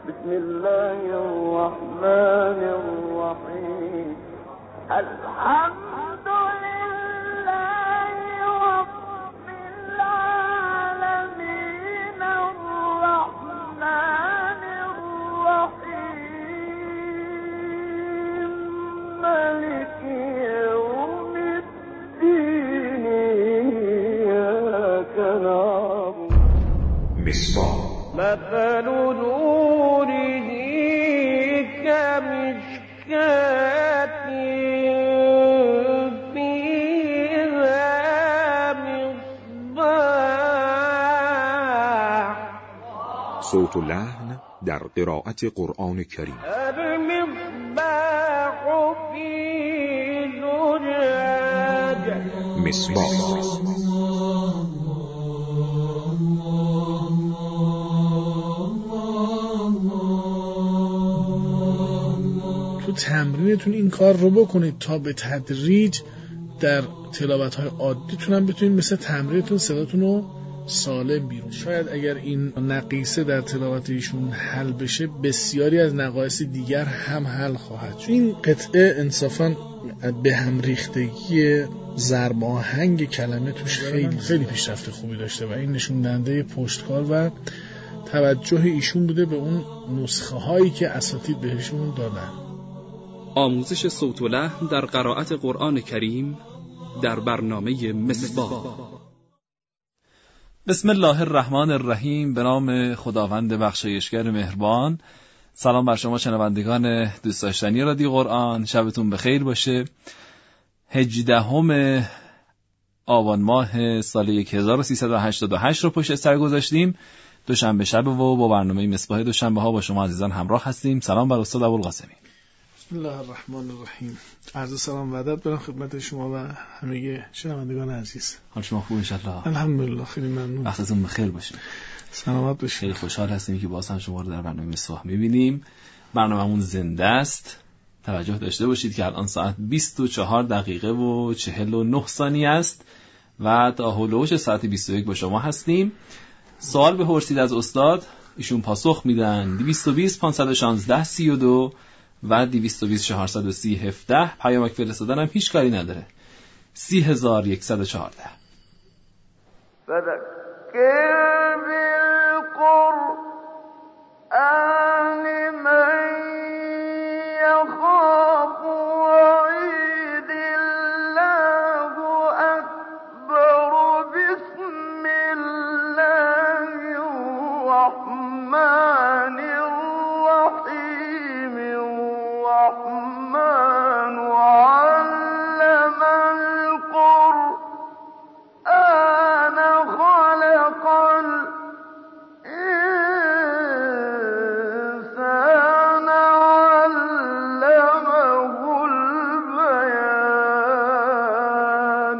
بسم الله الرحمن الرحیم. الحمد لله رب العالمین الرحمن الرحیم مالک یوم الدین ایاک نعبد. مصباح مثل نوره كمشكاة فيها مصباح. صوت و لحن در قرائت قرآن کریم. المصباح في زجاج. مصباح تو تمرینتون این کار رو بکنید تا به تدریج در تلاوت‌های عادیتون هم بتونید مثل تمرینتون صداتون رو سالم بیرون. شاید اگر این نقیصه در تلاوت ایشون حل بشه بسیاری از نقایص دیگر هم حل خواهد شد. این قطعه انصافاً به هم ریختگی ضرب آهنگ کلمه توش خیلی پیشرفت خوبی داشته و این نشون دهنده پشتکار و توجه ایشون بوده به اون نسخه هایی که اساتید بهشون دادن. آموزش صوت و لحن در قرائت قرآن کریم در برنامه مصباح. بسم الله الرحمن الرحیم. به نام خداوند بخشایشگر مهربان. سلام بر شما شنوندگان دوست داشتنی رادیو قرآن، شبتون بخیر باشه. 18 آبان ماه سال 1388 رو پشت سر گذاشتیم. دوشنبه شب و با برنامه مصباح دوشنبه ها با شما عزیزان همراه هستیم. سلام بر استاد ابوالقاسمی. بسم الله الرحمن الرحیم. عرض سلام و ادب دارم خدمت شما و همه شنوندگان عزیز. حال شما خوب ان شاء الله؟ الحمدلله خیلی ممنون. وقتتون بخیر باشه. سلامت باشید. خیلی خوشحال هستیم که باز هم شما رو در برنامه مصباح می‌بینیم. برنامه‌مون زنده است. توجه داشته باشید که الان ساعت 24 دقیقه و 49 ثانیه است و تا هولوش ساعت 21 با شما هستیم. سوال بپرسید از استاد، ایشون پاسخ میدن. 220 516 32 و 220 430 17. پیامک فرستادن هم هیچ کاری نداره. 30114. فذكر بالقرآن من يخاف وعيد. الله أكبر. بسم الله الرحمن الرحيم. الرحمن علم القرآن خلق الإنسان علمه البيان.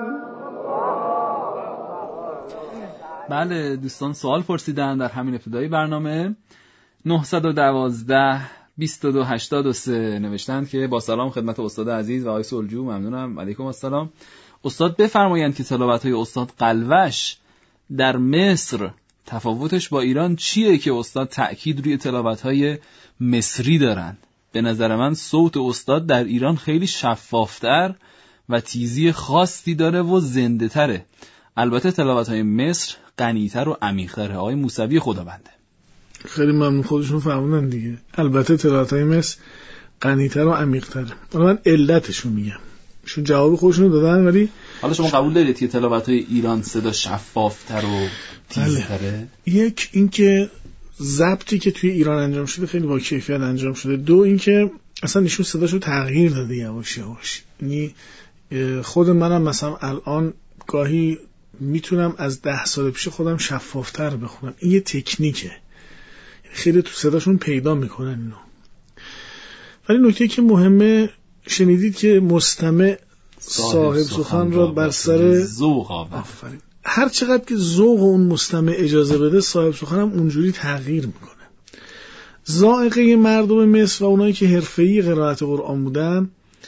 بله دوستان سوال پرسیدن در همین ابتدای برنامه. 912 2283 نوشتند که با سلام خدمت استاد عزیز و آقای سلجو. ممنونم. علیکم السلام. استاد بفرمایند که تلاوت‌های استاد قلوش در مصر تفاوتش با ایران چیه که استاد تأکید روی تلاوت‌های مصری دارن؟ به نظر من صوت استاد در ایران خیلی شفافتر و تیزی خاصی داره و زنده تره. البته تلاوت‌های مصر غنی‌تر و عمیق‌تره. آقای موسوی خدابنده. خیلی ممنون، خودشون فهموندن دیگه. البته تلاوت‌های مصر غنی‌تر و عمیق‌تره. من علتشو میگم. ایشون جواب خودشونو دادن، ولی حالا شما قبول دارید که تلاوت‌های ایران صدا شفافتر و تیزتره؟ یک اینکه ضبطی که توی ایران انجام شده خیلی با کیفیت انجام شده. دو اینکه اصلا ایشون صداشو تغییر داده یواش یواش. یعنی خود منم مثلا الان گاهی میتونم از 10 سال پیش خودم شفافتر بخونم. این یه تکنیکه، خیلی تو صداشون پیدا میکنن اینو. ولی نکته که مهمه، شنیدید که مستمع صاحب سخن را بر سر ذوق آورد. هر چقدر که ذوق اون مستمع اجازه بده صاحب سخن هم اونجوری تغییر میکنه. ذائقه مردم مصر و اونایی که حرفه‌ای قرائت قرآن بودن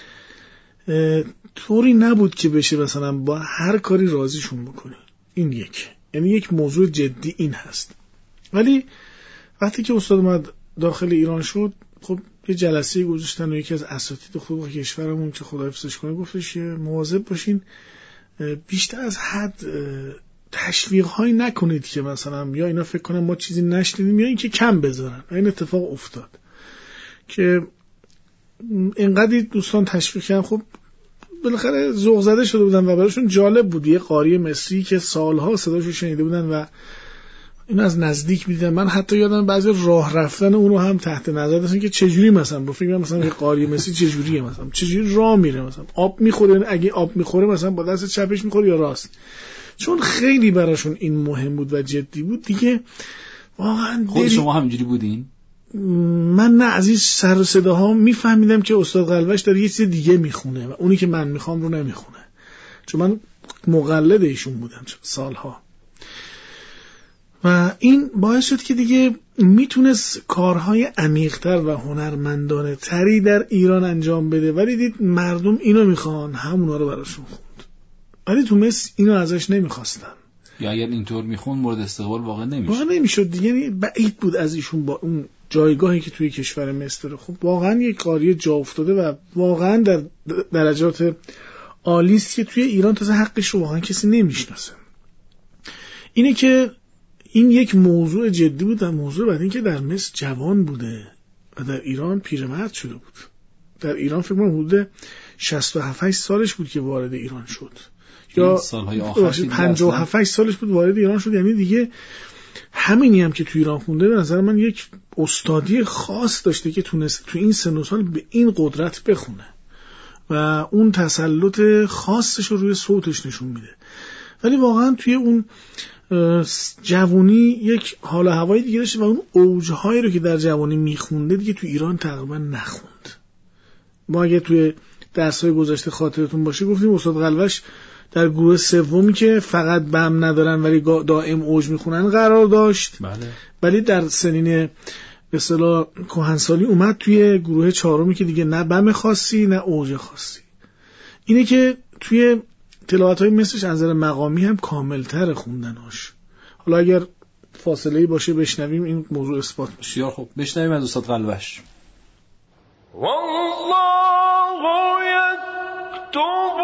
طوری نبود که بشه مثلا با هر کاری راضیشون بکنه. این یک، یعنی یک موضوع جدی این هست. ولی وقتی که استاد اومد داخل ایران شد، خب یه جلسه گذاشتن و یکی از اساتید خوب کشورمون که خدا حفظش کنه گفتش که مواظب باشین بیشتر از حد تشویق هایی نکنید که مثلا یا اینا فکر کنن ما چیزی نشنیدیم یا اینکه کم بذارن. این اتفاق افتاد که اینقدر دوستان تشویق کردن، خب بالاخره ذوق زده شده بودن و براشون جالب بود. یه قاری مصری که سالها صداشو شنیده بودن و این از نزدیک میدیدن. من حتی یادم بعضی راه رفتن اونو هم تحت نظر داشتن که چجوری مثلا با فکر مثلا یه قاری مصری چجوریه، مثلا چجوری راه میره، مثلا آب میخوره، اگه آب میخوره مثلا با دست چپش میخوره یا راست. چون خیلی براشون این مهم بود و جدی بود دیگه. واقعا خود شما همینجوری بودین؟ من نه، از این سر و صداها میفهمیدم که استاد قلوش داره یه چیز دیگه میخونه و اونی که من میخوام رو نمیخونه، چون من مقلد ایشون بودم سالها. و این باعث شد که دیگه میتونست کارهای عمیق‌تر و هنرمندانه تری در ایران انجام بده، ولی دید مردم اینو میخوان، همونا رو براشون خوند. ولی تو مصر اینو ازش نمیخواستن، یا اگر اینطور میخوند مورد استقبال واقع نمیشد دیگه. یعنی بعید بود از ایشون با اون جایگاهی که توی کشور مصر داره. خب واقعا یک قاری جا افتاده و واقعا در درجات عالی است که توی ایران تازه حقش رو واقعا کسی نمیشناسه. اینه که این یک موضوع جدی بود و موضوع بعد این که در مصر جوان بوده و در ایران پیرمرد شده بود. در ایران فکر کنم حدود 67 سالش بود که وارد ایران شد، یا سالهای آخر 57 سالش بود وارد ایران شد. یعنی دیگه همینی هم که تو ایران خونده به نظر من یک استادی خاص داشته که تونسته تو این سن و سال به این قدرت بخونه و اون تسلط خاصش رو روی صوتش نشون میده. ولی واقعا توی اون جوانی یک حال و هوای دیگه داشته و اون اوجهایی رو که در جوانی میخونده دیگه تو ایران تقریبا نخوند. ما اگه توی درس‌های گذشته خاطرتون باشه گفتیم استاد قلوش در گروه سومی که فقط بم ندارن ولی دائم اوج میخونن قرار داشت. بله. ولی در سنین به اصطلاح کهنسالی اومد توی گروه چهارمی که دیگه نه بم خاصی نه اوج خاصی. اینه که توی تلاوت‌های مثلش از نظر مقامی هم کامل‌تر خوندناش. حالا اگر فاصله‌ای باشه بشنویم این موضوع اثبات میشه. یا خب بشنویم از استاد قلوش. والله یکتب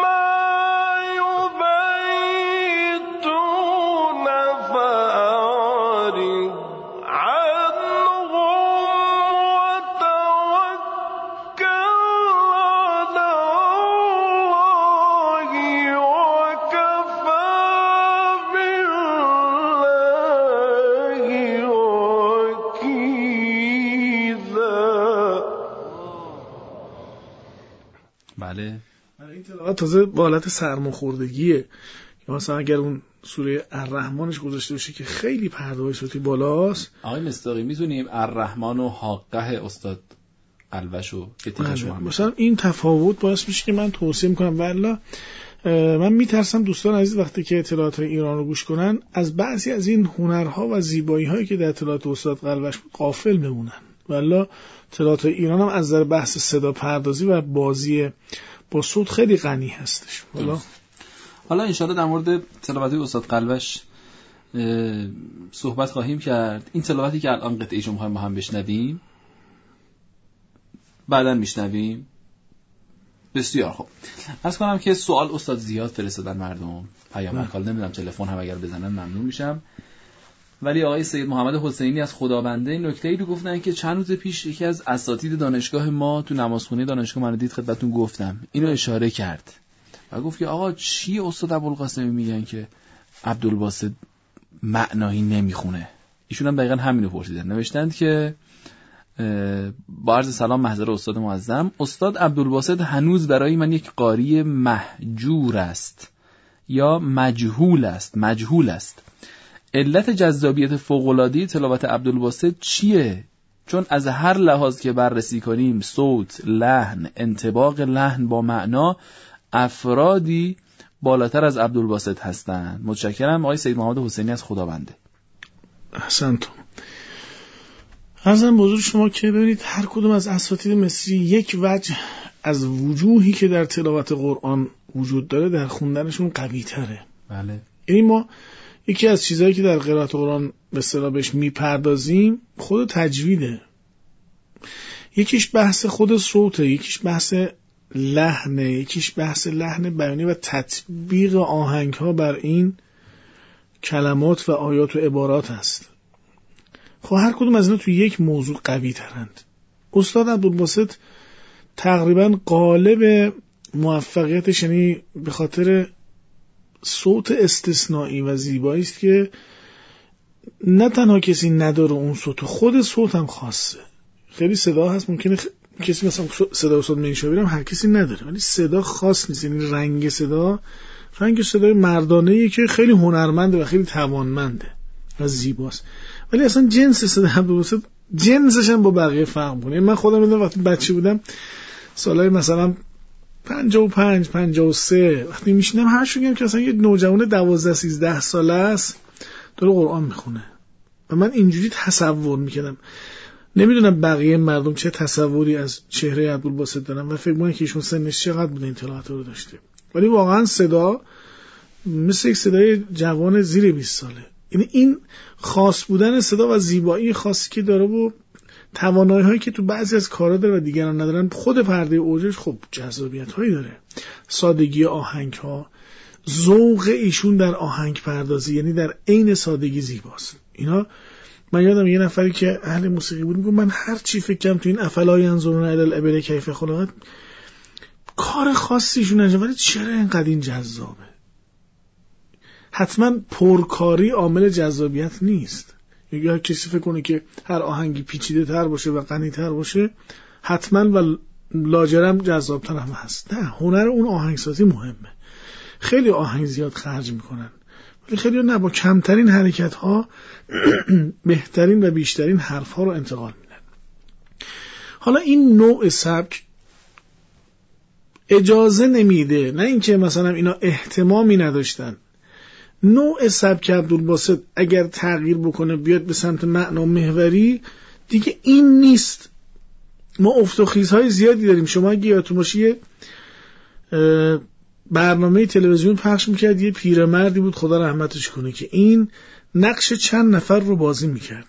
تازه با حالت سرماخوردگیه. مثلا اگر اون سوره الرحمنش گذاشته باشه که خیلی پرده صوتی بالاست. آقای مصداقی میتونیم الرحمن و حاقه استاد قلوشو که تیکشو هم مثلا این تفاوت باعث میشه که من توصیه میکنم. والله من میترسم دوستان عزیز وقتی که اطلاعات ایران رو گوش کنن از بعضی از این هنرها و زیبایی هایی که در اطلاعات استاد قلوش بود غافل بمونن. والله اطلاعات ایران هم از نظر بحث صدا پردازی و بازی با صوت خیلی غنی هستش. حالا انشاءالله در مورد تلاوت استاد قلوش صحبت خواهیم کرد. این تلاوتی که الان قطعه شما ما هم بشنویم بعداً میشنویم. بسیار خوب. عرض کنم که سوال استاد زیاد فرستادن مردم پیام کال، نمیدونم تلفن هم اگر بزنن ممنون میشم. ولی آقای سید محمد حسینی از خدابنده نکته‌ای رو گفتن که چند روز پیش یکی از اساتید دانشگاه ما تو نمازخونه دانشگاه من دید خدمتتون گفتم، اینو اشاره کرد و گفت که آقا چی استاد ابوالقاسمی میگن که عبدالباسط معنایی نمیخونه؟ ایشون هم دقیقاً همینو پرسیدن. نوشتند که با عرض سلام محضر استاد معظم، استاد عبدالباسط هنوز برای من یک قاری مهجور است یا مجهول است. علت جذابیت فوق‌العاده تلاوت عبدالباسط چیه؟ چون از هر لحاظ که بررسی کنیم صوت، لحن، انطباق لحن با معنا افرادی بالاتر از عبدالباسط هستند. متشکرم. آقای سید محمد حسینی از خدابنده. احسنتون. عرضم بزرگ شما که ببینید هر کدوم از اساتید مصری یک وجه از وجوهی که در تلاوت قرآن وجود داره در خوندنشون قوی تره. بله. یعنی ما یکی از چیزهایی که در قرائت قرآن به اصطلاح بهش میپردازیم خود تجویده. یکیش بحث خود صوته، یکیش بحث لحنه، یکیش بحث لحن بیانی و تطبیق آهنگ ها بر این کلمات و آیات و عبارات است. خب هر کدوم از اینا توی یک موضوع قوی ترند. استاد عبدالباسط تقریبا قالب موفقیتش یعنی به خاطر صوت استثنایی و زیبایی است که نه تنها کسی نداره اون صوت، خود صوت هم خاصه. خیلی صدا هست ممکنه کسی مثلا صدا استاد منشاوی هم هر کسی نداره، ولی صدا خاص نیست. یعنی رنگ صدای مردانه‌ای که خیلی هنرمنده و خیلی توانمنده و زیباست. ولی اصلا جنس صدا عبدالباسط جنسش هم با بقیه فرق می‌کنه. من خودم میدونم وقتی بچه بودم سالای مثلا 55 53 وقتی میشینم هر شوگم که اصلا یه نوجوان 12 13 ساله است داره قرآن میخونه و من اینجوری تصور میکردم. نمیدونم بقیه مردم چه تصوری از چهره عبدالباسط دارن و فکر می‌کنم که ایشون سنش چقدر بوده این تلاوت رو داشته، ولی واقعا صدا مثل یک صدای جوان زیر 20 ساله. یعنی این خاص بودن صدا و زیبایی خاصی که داره و توانایی هایی که تو بعضی از کارا داره و دیگران ندارن، خود پرده اوجش خب جذابیت هایی داره. سادگی آهنگ ها، ذوق ایشون در آهنگ پردازی، یعنی در عین سادگی زیباست. اینا من یادم یه نفری که اهل موسیقی بود میگه من هر چی فکر کنم تو این افلا ینظرون الی الابل کیف خلقت کار خاصیشون انجام، ولی چرا اینقدر این جذابه؟ حتما پرکاری عامل جذابیت نیست. یا کسی فکر کنه که هر آهنگی پیچیده تر باشه و غنی تر باشه حتما و لاجرم جذاب تر هم هست. نه، هنر اون آهنگسازی مهمه. خیلی آهنگ زیاد خرج میکنن ولی خیلی نه، با کمترین حرکت ها بهترین و بیشترین حرف ها رو انتقال میدن. حالا این نوع سبک اجازه نمیده، نه اینکه مثلا اینا اهتمامی نداشتن، نوع سبک عبدالباسط اگر تغییر بکنه بیاد به سمت معنا محوری دیگه این نیست. ما افت و خیزهای زیادی داریم. شما اگه یادتون باشه برنامه تلویزیون پخش میکرد، یه پیرمردی بود خدا رحمتش کنه که این نقش چند نفر رو بازی میکرد.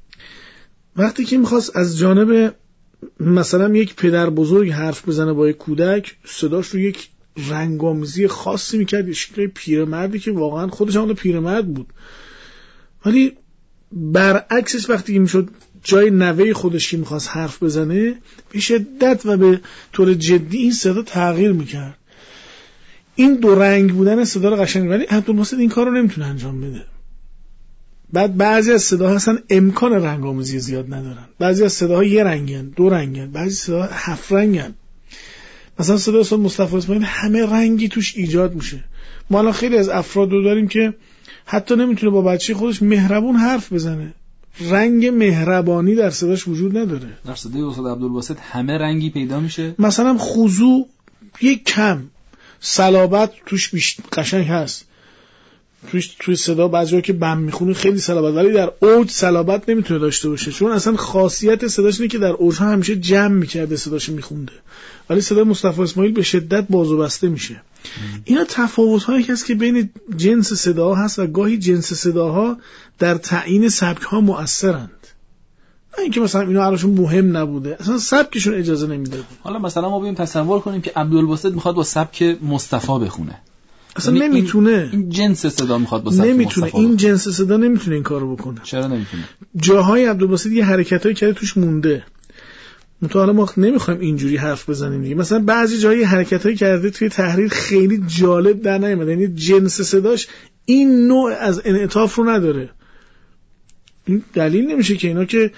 وقتی که میخواست از جانب مثلا یک پدر بزرگ حرف بزنه با یک کودک، صداش رو یک رنگامیزی خاصی میکرد، شکل پیرمردی که واقعا خودش هم پیرمرد بود، ولی برعکسش وقتی که میشد جای نوه خودش که میخواست حرف بزنه به شدت و به طور جدی این صدا تغییر میکرد. این دو رنگ بودن صدا رو قشنگ، ولی عبدالباسط این کار رو نمیتونه انجام بده. بعد بعضی از صداها هستن امکان رنگامیزی زیاد ندارن، بعضی از صداها یه رنگن، دو رنگن، بعضی صداها 7 رنگن. مثلا صدای استاد مصطفی اسماعیل همه رنگی توش ایجاد میشه. ما الان خیلی از افراد رو داریم که حتی نمیتونه با بچه خودش مهربون حرف بزنه، رنگ مهربانی در صداش وجود نداره. در صدای استاد عبدالباسط همه رنگی پیدا میشه. مثلا خضوع یک کم، صلابت توش قشنگ هست، توی صدا بعضی‌ها که بم میخونه خیلی صلابت، ولی در اوج صلابت نمیتونه داشته باشه، چون اصلا خاصیت صداش اینه که در اوجها همیشه جمع میکرده صداش میخونده، ولی صدای مصطفی اسماعیل به شدت باز و بسته میشه. اینا تفاوت‌هایی هست که بین جنس صداها هست و گاهی جنس صداها در تعیین سبک‌ها مؤثرند. نه اینکه مثلا اینا براشون مهم نبوده، اصلا سبکشون اجازه نمیداد. حالا مثلا ما بیایم تصور کنیم که عبدالباسط میخواد با سبک مصطفی بخونه، اصلا نمیتونه. این جنس صدا میخواد با سبک نمیتونه مصطفی این جنس صدا نمیتونه این کارو بکنه. چرا نمیتونه؟ جاهای عبدالباسط یه حرکتایی کرده توش مونده. متأسفانه ما نمیخوایم اینجوری حرف بزنیم دیگه. مثلا بعضی جایی حرکتایی کرده توی تحریر خیلی جالب در نیامده، یعنی جنس صداش این نوع از انعطاف رو نداره. این دلیل نمیشه که اینا که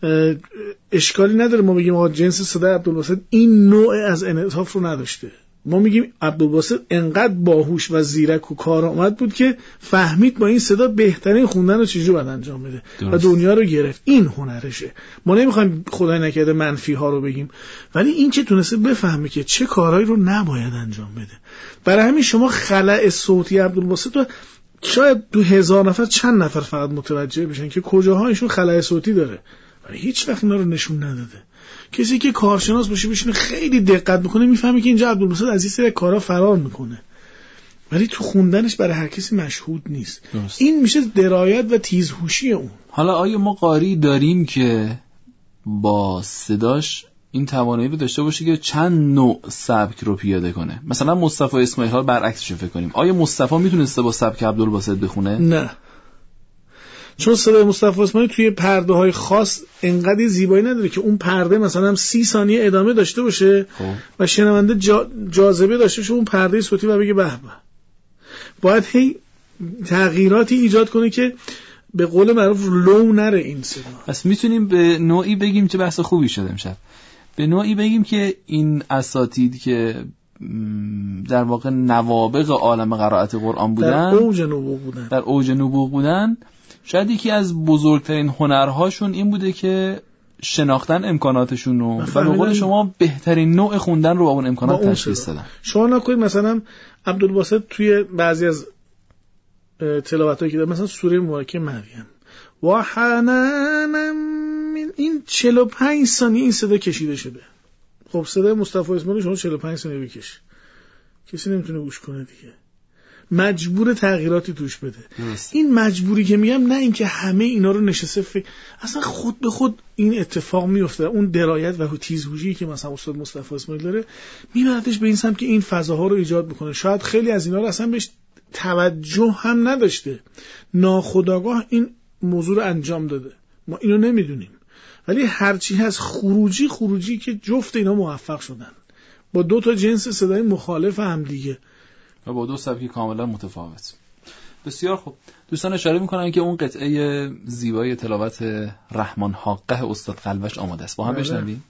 اشکالی نداره ما بگیم آقا جنس صدا عبدالباسط این نوع از انعطاف رو نداشته. ما میگیم عبدالباسط انقدر باهوش و زیرک و کارآمد بود که فهمید با این صدا بهترین خوندن رو چجوری باید انجام بده و دنیا رو گرفت. این هنرشه. ما نمیخوایم خدای نکرده منفی ها رو بگیم، ولی این که تونسته بفهمه که چه کارهایی رو نباید انجام بده. برای همین شما خلأ صوتی عبدالباسط رو شاید 2000 نفر چند نفر فقط متوجه بشن که کجاها ایشون خلأ صوتی داره، ولی هیچ وقت اینا رو نشون نداده. کسی که کارشناس باشه بشینه خیلی دقت میکنه میفهمه که اینجا عبدالباسط از این سری کارا فرار میکنه، ولی تو خوندنش برای هر کسی مشهود نیست. درست. این میشه درایت و تیزهوشی اون. حالا آیا ما قاری داریم که با صداش این توانایی رو داشته باشه که چند نوع سبک رو پیاده کنه؟ مثلا مصطفی اسماعیل ها برعکسش فکر کنیم. آیا مصطفی میتونسته با سبک عبدالباسط بخونه؟ نه، چون صدای مصطفی اسماعیل توی پرده های خاص انقدر زیبایی نداره که اون پرده مثلا 30 ثانیه ادامه داشته باشه و شنونده جاذبه داشته باشه اون پرده صوتی و بگه به به. باید هی تغییراتی ایجاد کنه که به قول معروف لو نره این صدا. پس میتونیم به نوعی بگیم که بحث خوبی شده امشب، به نوعی بگیم که این اساتید که در واقع نوابغ عالم قرائت قرآن بودن، در اوج نبوغ بودن، شاید یکی از بزرگترین هنرهاشون این بوده که شناختن امکاناتشون رو و به قول شما بهترین نوع خوندن رو با اون امکانات تشخیص دادن. شما نکنید مثلا عبدالباسط توی بعضی از تلاوتایی که داره، مثلا سوره مبارکه مریم و حنانا من، این 45 ثانیه این صدا کشیده شده. خب صدای مصطفی اسماعیل شما 45 ثانیه بکش، کسی نمیتونه گوش کنه دیگه، مجبور تغییراتی توش بده. این مجبوری که میگم نه اینکه همه اینا رو نشسته اصلا خود به خود این اتفاق میفته. اون درایت و تیزهوشی که مثلا استاد مصطفی اسماعیل داره میبردش به این سمت که این فضاها رو ایجاد میکنه. شاید خیلی از اینا رو اصلا بهش توجه هم نداشته، ناخودآگاه این موضوع رو انجام داده، ما اینو نمیدونیم. ولی هرچی هست خروجی که جفت اینا موفق شدن با دو تا جنس صدای مخالف هم دیگه و با دو سبکی کاملا متفاوت. بسیار خوب. دوستان اشاره میکنن که اون قطعه زیبای تلاوت رحمان حقه استاد قلبش آماده است، با هم بشنویم.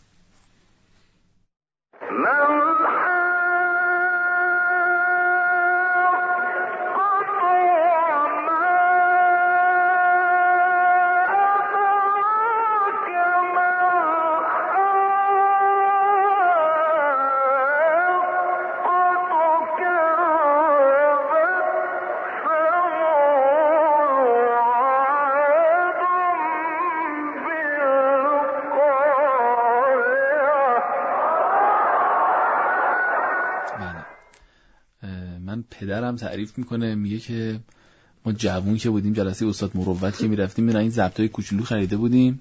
پدرم تعریف میکنه، میگه که ما جوون که بودیم جلسه استاد مروت که میرفتیم این ضبطای کوچولو خریده بودیم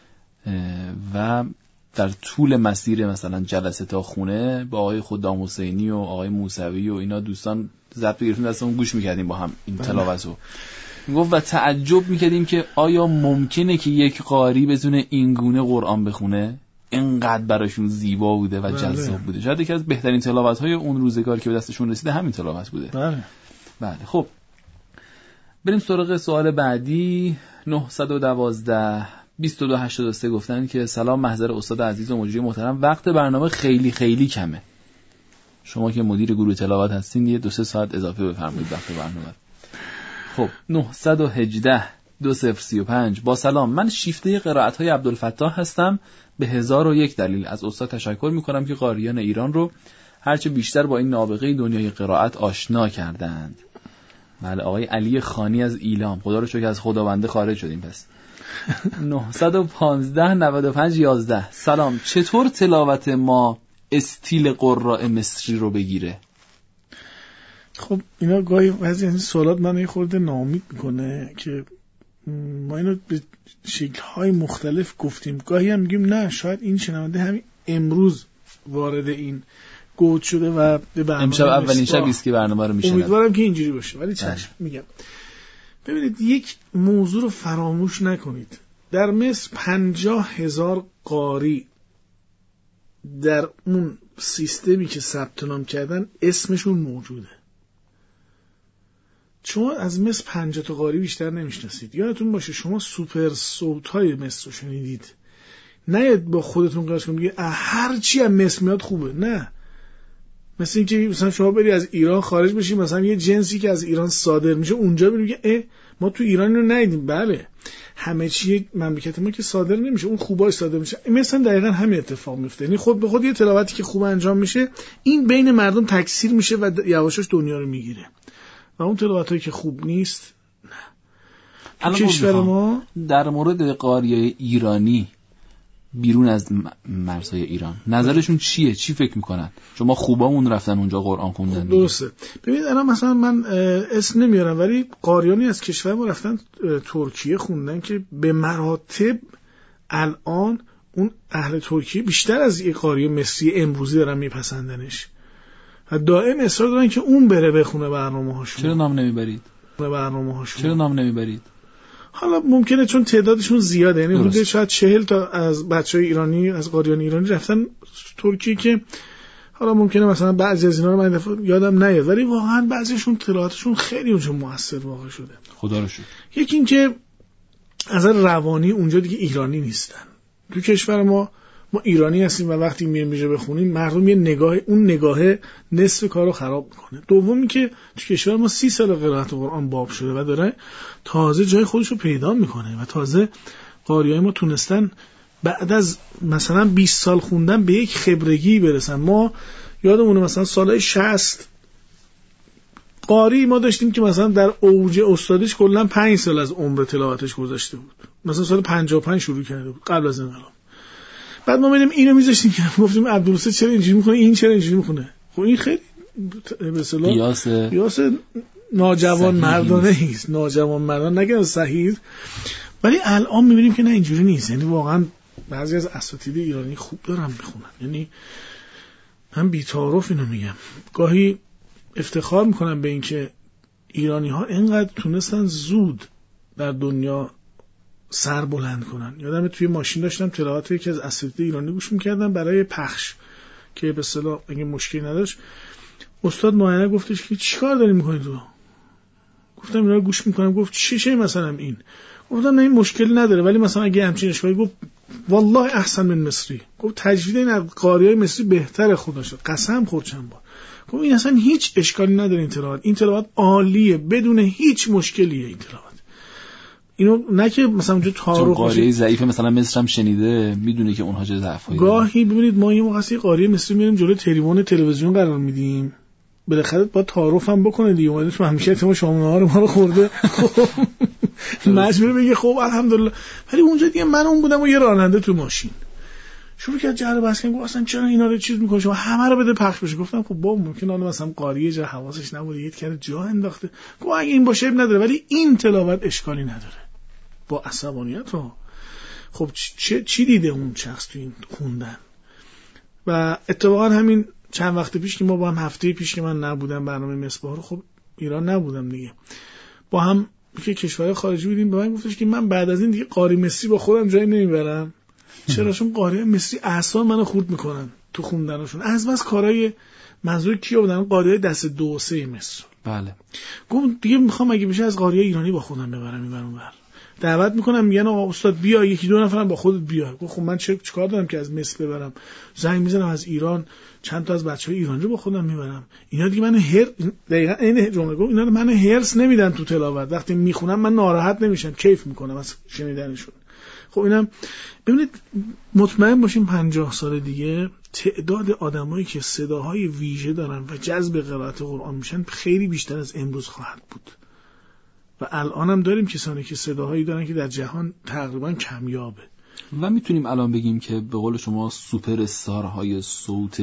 و در طول مسیر مثلا جلسه تا خونه با آقای خدام حسینی و آقای موسوی و اینا دوستان ضبط گرفتیم دستمون گوش میکردیم با هم این تلاوت رو. میگفت و تعجب میکردیم که آیا ممکنه که یک قاری بتونه این گونه قرآن بخونه؟ اینقدر براشون زیبا بوده و جذاب بوده. شاید یکی از بهترین تلاوت‌های اون روزگار که به دستشون رسیده همین تلاوت بوده. بله. خب بریم سراغ سوال بعدی. 912 2283 گفتن که سلام محضر استاد عزیز و مجری محترم، وقت برنامه خیلی خیلی کمه. شما که مدیر گروه تلاوت هستین یه 2-3 ساعت اضافه بفرمایید وقت برنامه. خب 918 2035 با سلام، من شیفته قرائت‌های عبدالفتاح هستم. به 1001 دلیل از استاد تشکر میکنم که قاریان ایران رو هرچه بیشتر با این نابغه دنیای قرائت آشنا کردند. بله، آقای علی خانی از ایلام، خدا رو شکر از خداونده خارج شدیم. پس 915 95 11 سلام، چطور تلاوت ما استیل قراء مصری رو بگیره؟ خب اینا گاهی بعضی از این سوالات من یه خورده ناامید میکنه که ما اینو به شکل‌های مختلف گفتیم. گاهی هم میگیم نه شاید این شنونده همین امروز وارد این گوت شده و به برنامه امشب اولین شبی است که برنامه رو میشنوه. امیدوارم که اینجوری باشه، ولی چشم میگم. ببینید یک موضوع رو فراموش نکنید. در مصر 50,000 قاری در اون سیستمی که ثبت نام کردن اسمشون موجوده. شما از مصر 50 تا قاری بیشتر نمیشناسید. یادتون باشه شما سوپر صوت‌های مصر رو شنیدید. نیاد با خودتون قیاس کنید بگید هر چی از مصر میاد خوبه. نه، مثل اینکه مثلا شما بری از ایران خارج بشی، مثلا یه جنسی که از ایران صادر میشه اونجا بری بگی ما تو ایران رو ندیدیم. بله، همه چی مملکت ما که صادر نمیشه، اون خوباش صادر میشه. مثلا دقیقاً همین اتفاق میفته. یعنی خود به خود یه تلاوتی که خوب انجام میشه این بین مردم تکثیر میشه و یواشاش دنیا رو میگیره. و اون تلاوتایی که خوب نیست نه. کشور ما در مورد قاریه ایرانی بیرون از مرزهای ایران نظرشون چیه؟ چی فکر میکنن؟ چون ما خوبامون رفتن اونجا قرآن خوندن. درسته. ببینید الان مثلا من اسم نمیارم ولی قاریانی از کشور ما رفتن ترکیه خوندن که به مراتب الان اون اهل ترکیه بیشتر از یک قاری مصری امروزی دارن میپسندنش و دائم اصرار دارن که اون بره بخونه برنامه‌هاشون. چرا نام نمیبرید؟ چرا نام نمیبرید؟ حالا ممکنه چون تعدادشون زیاده، یعنی حدود شاید 40 تا از بچهای ایرانی از قاریان ایرانی رفتن ترکیه که حالا ممکنه مثلا بعضی از اینا رو من دفعه یادم نیاد ولی واقعا بعضیشون تلاوتشون خیلی اونجا موثر واقع شده. خدا رو شکر. یکی این که از روانی اونجا دیگه ایرانی نیستن. تو کشور ما ایرانی هستیم و وقتی میریم میشه بخونیم مردم یه اون نگاه نصف کارو خراب میکنه. دومی که تو کشور ما 30 سال قرائت قرآن باب شده و داره تازه جای خودش رو پیدا میکنه و تازه قاریای ما تونستن بعد از مثلا 20 سال خوندن به یک خبرگی برسن. ما یادمونه مثلا سالهای 60 قاری ما داشتیم که مثلا در اوج استادیش کلا 5 سال از عمر تلاوتش گذشته بود. مثلا سال 55 شروع کرده بود قبل از انقلاب. بعد ما می‌دیدیم اینو می‌ذاشتیم که گفتیم عبدالرسید چرا اینجوری می‌خونه، این چرا اینجوری می‌خونه. خب این خیلی به اصطلاح قیاس ناجوان مردانه است. ناجوان مردان نگم صحیح، ولی الان می‌بینیم که نه اینجوری نیست. یعنی واقعا بعضی از اساتید ایرانی خوب دارن می‌خونن. یعنی من بی‌تعارف اینو میگم. گاهی افتخار می‌کنم به اینکه ایرانی‌ها اینقدر تونستن زود در دنیا سر بلند کنن. یادمه توی ماشین داشتم تلاوت یکی از اساتید ایرانی گوش می‌کردم برای پخش که به اصطلاح اگه مشکلی نداشت استاد معاینه گفتش که چیکار داری می‌کنی تو؟ گفتم اینا رو گوش می‌کنم. گفت چیه مثلا این؟ گفتم نه این مشکلی نداره ولی مثلا اگه همچین اشکالی گفت والله احسن من مصری. گفت تجوید این از قاریای مصری بهتره خدا شد. قسم خورد چند بار. گفت این اصلا هیچ اشکالی نداره این تلاوت عالیه بدون هیچ مشکلیه این تلاوت. اینو نه که مثلا اونجا تعارف قاریه ضعیف مثلا مصر هم شنیده میدونه که اونها چه ضعفایی دارن. گاهی ببینید ما یه موقعی قاریه مصری میاریم جلوی تریبون تلویزیون قرار میدیم بالاخره با تعارف هم بکنه دیگه. اومدش همیشه اعتماد شامونه‌ها رو ما رو خورده مجبور بگه خب الحمدلله. ولی اونجا دیگه من اون بودم و یه راننده تو ماشین شروع کرد جر بحث کردن. گفت اصلا چرا اینا رو چیز می‌کنی شما همه رو بده پخش بشه. گفتم خب با ممکنه اون مثلا قاریه جا حواسش نبوده یه کرده جا انداخته. گفت اگه این باشه نداره ولی این تلاوت اشکالی نداره. با عصبانیت ها. خب چی دیده اون شخص تو این خوندن؟ و اتفاقا همین چند وقت پیش که ما با هم هفته پیش که من نبودم برنامه مصباح رو خب ایران نبودم دیگه با هم که کشور خارجی بودیم به من گفتش که من بعد از این دیگه قاری مصری با خودم جایی نمیبرم. چرا؟ چون قاری مصری اعصاب منو خورد میکنن تو خوندنشون. از بس کارهای منظور کیا بودن؟ قاریای دست 2 و 3 مصر. بله. گفتم دیگه میخوام اگه بشه از قاریای ایرانی با خودم ببرم این اونور. دعوت میکنم میگن آقا استاد بیا یکی دو نفرم با خودت بیا. گفت خب من چیکار دارم که از مصر ببرم؟ زنگ میزنم از ایران چند تا از بچهای ایرانی رو با خودم میبرم. اینا دیگه منو دقیقاً این جمله گفت اینا منو هرس نمیدن تو تلاوت. وقتی میخونم من ناراحت نمیشم کیف میکنم از شنیدنشون. خب اینم ببینید مطمئن باشیم 50 سال دیگه تعداد آدمایی که صداهای ویژه دارن و جذب قرائت قرآن میشن خیلی بیشتر از امروز خواهد بود. و الان هم داریم کسانی که صداهایی دارن که در جهان تقریبا کمیابه و میتونیم الان بگیم که به قول شما سوپر استارهای صوت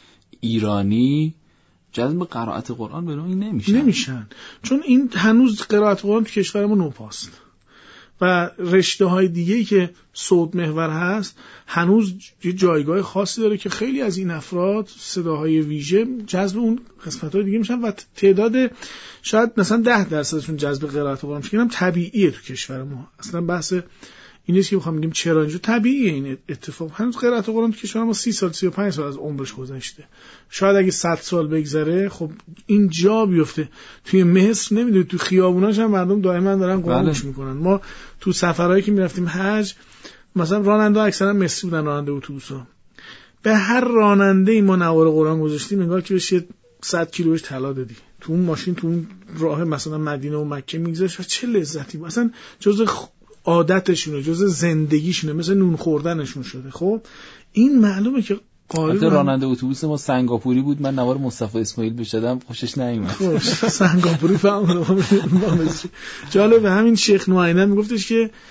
ایرانی جذب قرائت قرآن به نوعی نمیشن چون این هنوز قرائت قرآن تو کشور ما نوپاست و رشته های دیگه‌ای که صوت محور هست هنوز یه جایگاه خاصی داره که خیلی از این افراد صداهای ویژه جذب اون قسمت‌های دیگه میشن و تعداد شاید مثلا 10% جذب قرائت قرآن میشه. اینم طبیعیه تو کشور ما. اصلا بحث این نیست که بخوام بگیم چرا اینجا طبیعیه این اتفاق. هنوز قرائت قرآن تو کشور ما 30 سال 35 سال از عمرش گذشته. شاید اگه 100 سال بگذره خب این جا بیفته. توی مصر نمیدونی تو خیابوناش هم مردم دائما دارن قرآن گوش میکنن. ما تو سفرهایی که میرفتیم حج مثلا راننده اکثرا مصری بودن، راننده اتوبوسا. به هر راننده ما نوار قرآن گذاشتیم انگار که بهش 100 کیلو بهش طلا دادی. تو اون ماشین تو اون راه مثلا مدینه و مکه میگذاشت و چه لذتی مثلا جزء عادتشونه، جزء زندگیشونه، مثل نون خوردنشون شده. خب این معلومه که قاری راننده اتوبوس ما سنگاپوری بود. من نوار مصطفی اسماعیل بهش دادم خوشش نیومد. سنگاپوری فهمیدم. جالب همین شیخ نوعینه میگفتش که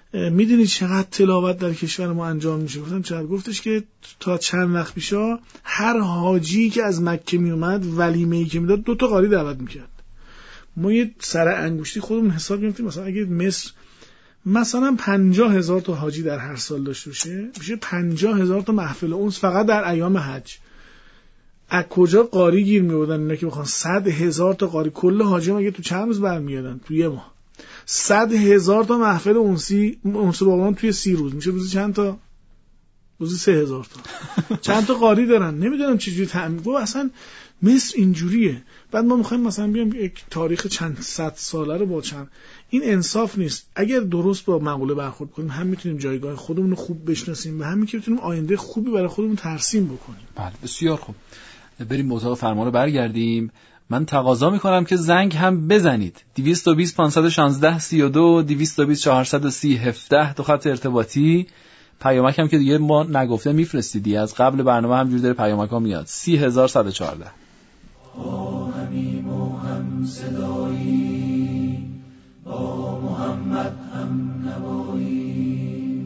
میدونید چقدر تلاوت در کشور ما انجام میشه؟ گفتم چقدر؟ گفتش که تا چند وقت پیشا هر حاجی که از مکه میومد ولیمه‌ای که میداد 2 تا قاری دعوت میکرد. ما یه سر انگشتی خودمون حساب می‌کنیم، مثلا اگه مصر مثلا 50,000 تا حاجی در هر سال داشته باشه، میشه 50,000 تا محفل اونس فقط در ایام حج. از کجا قاری گیر می‌آوردن اینا که بخوان 100,000 تا قاری؟ کل حاجی مگه تو چند روز برمیگردن؟ تو یه ماه. 100,000 تا محفل اونس باقران توی 30 روز میشه روزی چند تا؟ روزی 3,000 تا. چند تا قاری دارن؟ نمیدونم چجوری تعمیم. گفت اصلا مصر اینجوریه. بعد ما میخوایم مثلا بیام یک تاریخ چند صد ساله رو با چند، این انصاف نیست. اگر درست با مقوله برخورد کنیم، هم میتونیم جایگاه خودمون رو خوب بشناسیم و همین که میتونیم آینده خوبی برای خودمون ترسیم بکنیم. بله بسیار خوب. بریم به اتاق فرمان رو برگردیم. من تقاضا میکنم که زنگ هم بزنید. 220 516 32 220 430 17 تو خط ارتباطی. پیامک هم که دیگه ما نگفته میفرستیدی، از قبل برنامه همجوری داره پیامک ها میاد. 30114. با همیم و هم صدایی، با محمد هم نوایی.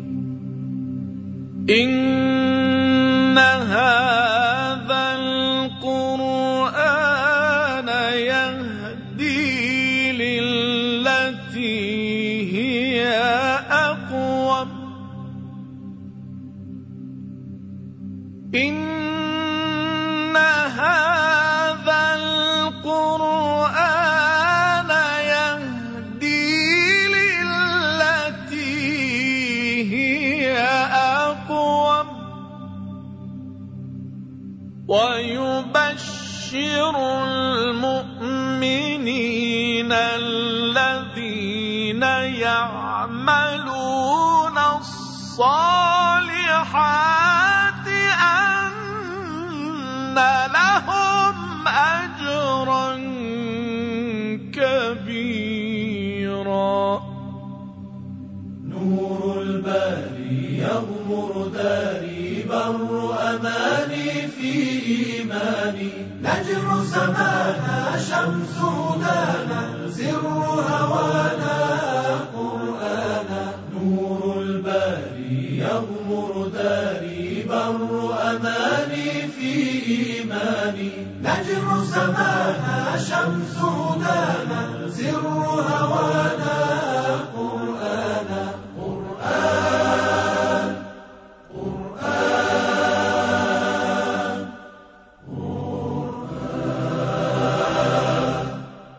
این هذا القرآن یهدی للتی هی اقوم. این هذا القرآن يهدي للتي هي أقوم ويبشر المؤمنين الذين يعملون الصالحات أن لهم أجرا كبيرا. نور الباري يغمر داري، بر أماني في إيماني، نجم سمانا شمس هدانا، زر هوانا قرآنا. نور الباري يغمر داري، بر أماني في إيماني، نجم سمانا شمس هدانا، زر هوانا قرآنا. قرآن قرآن قرآن.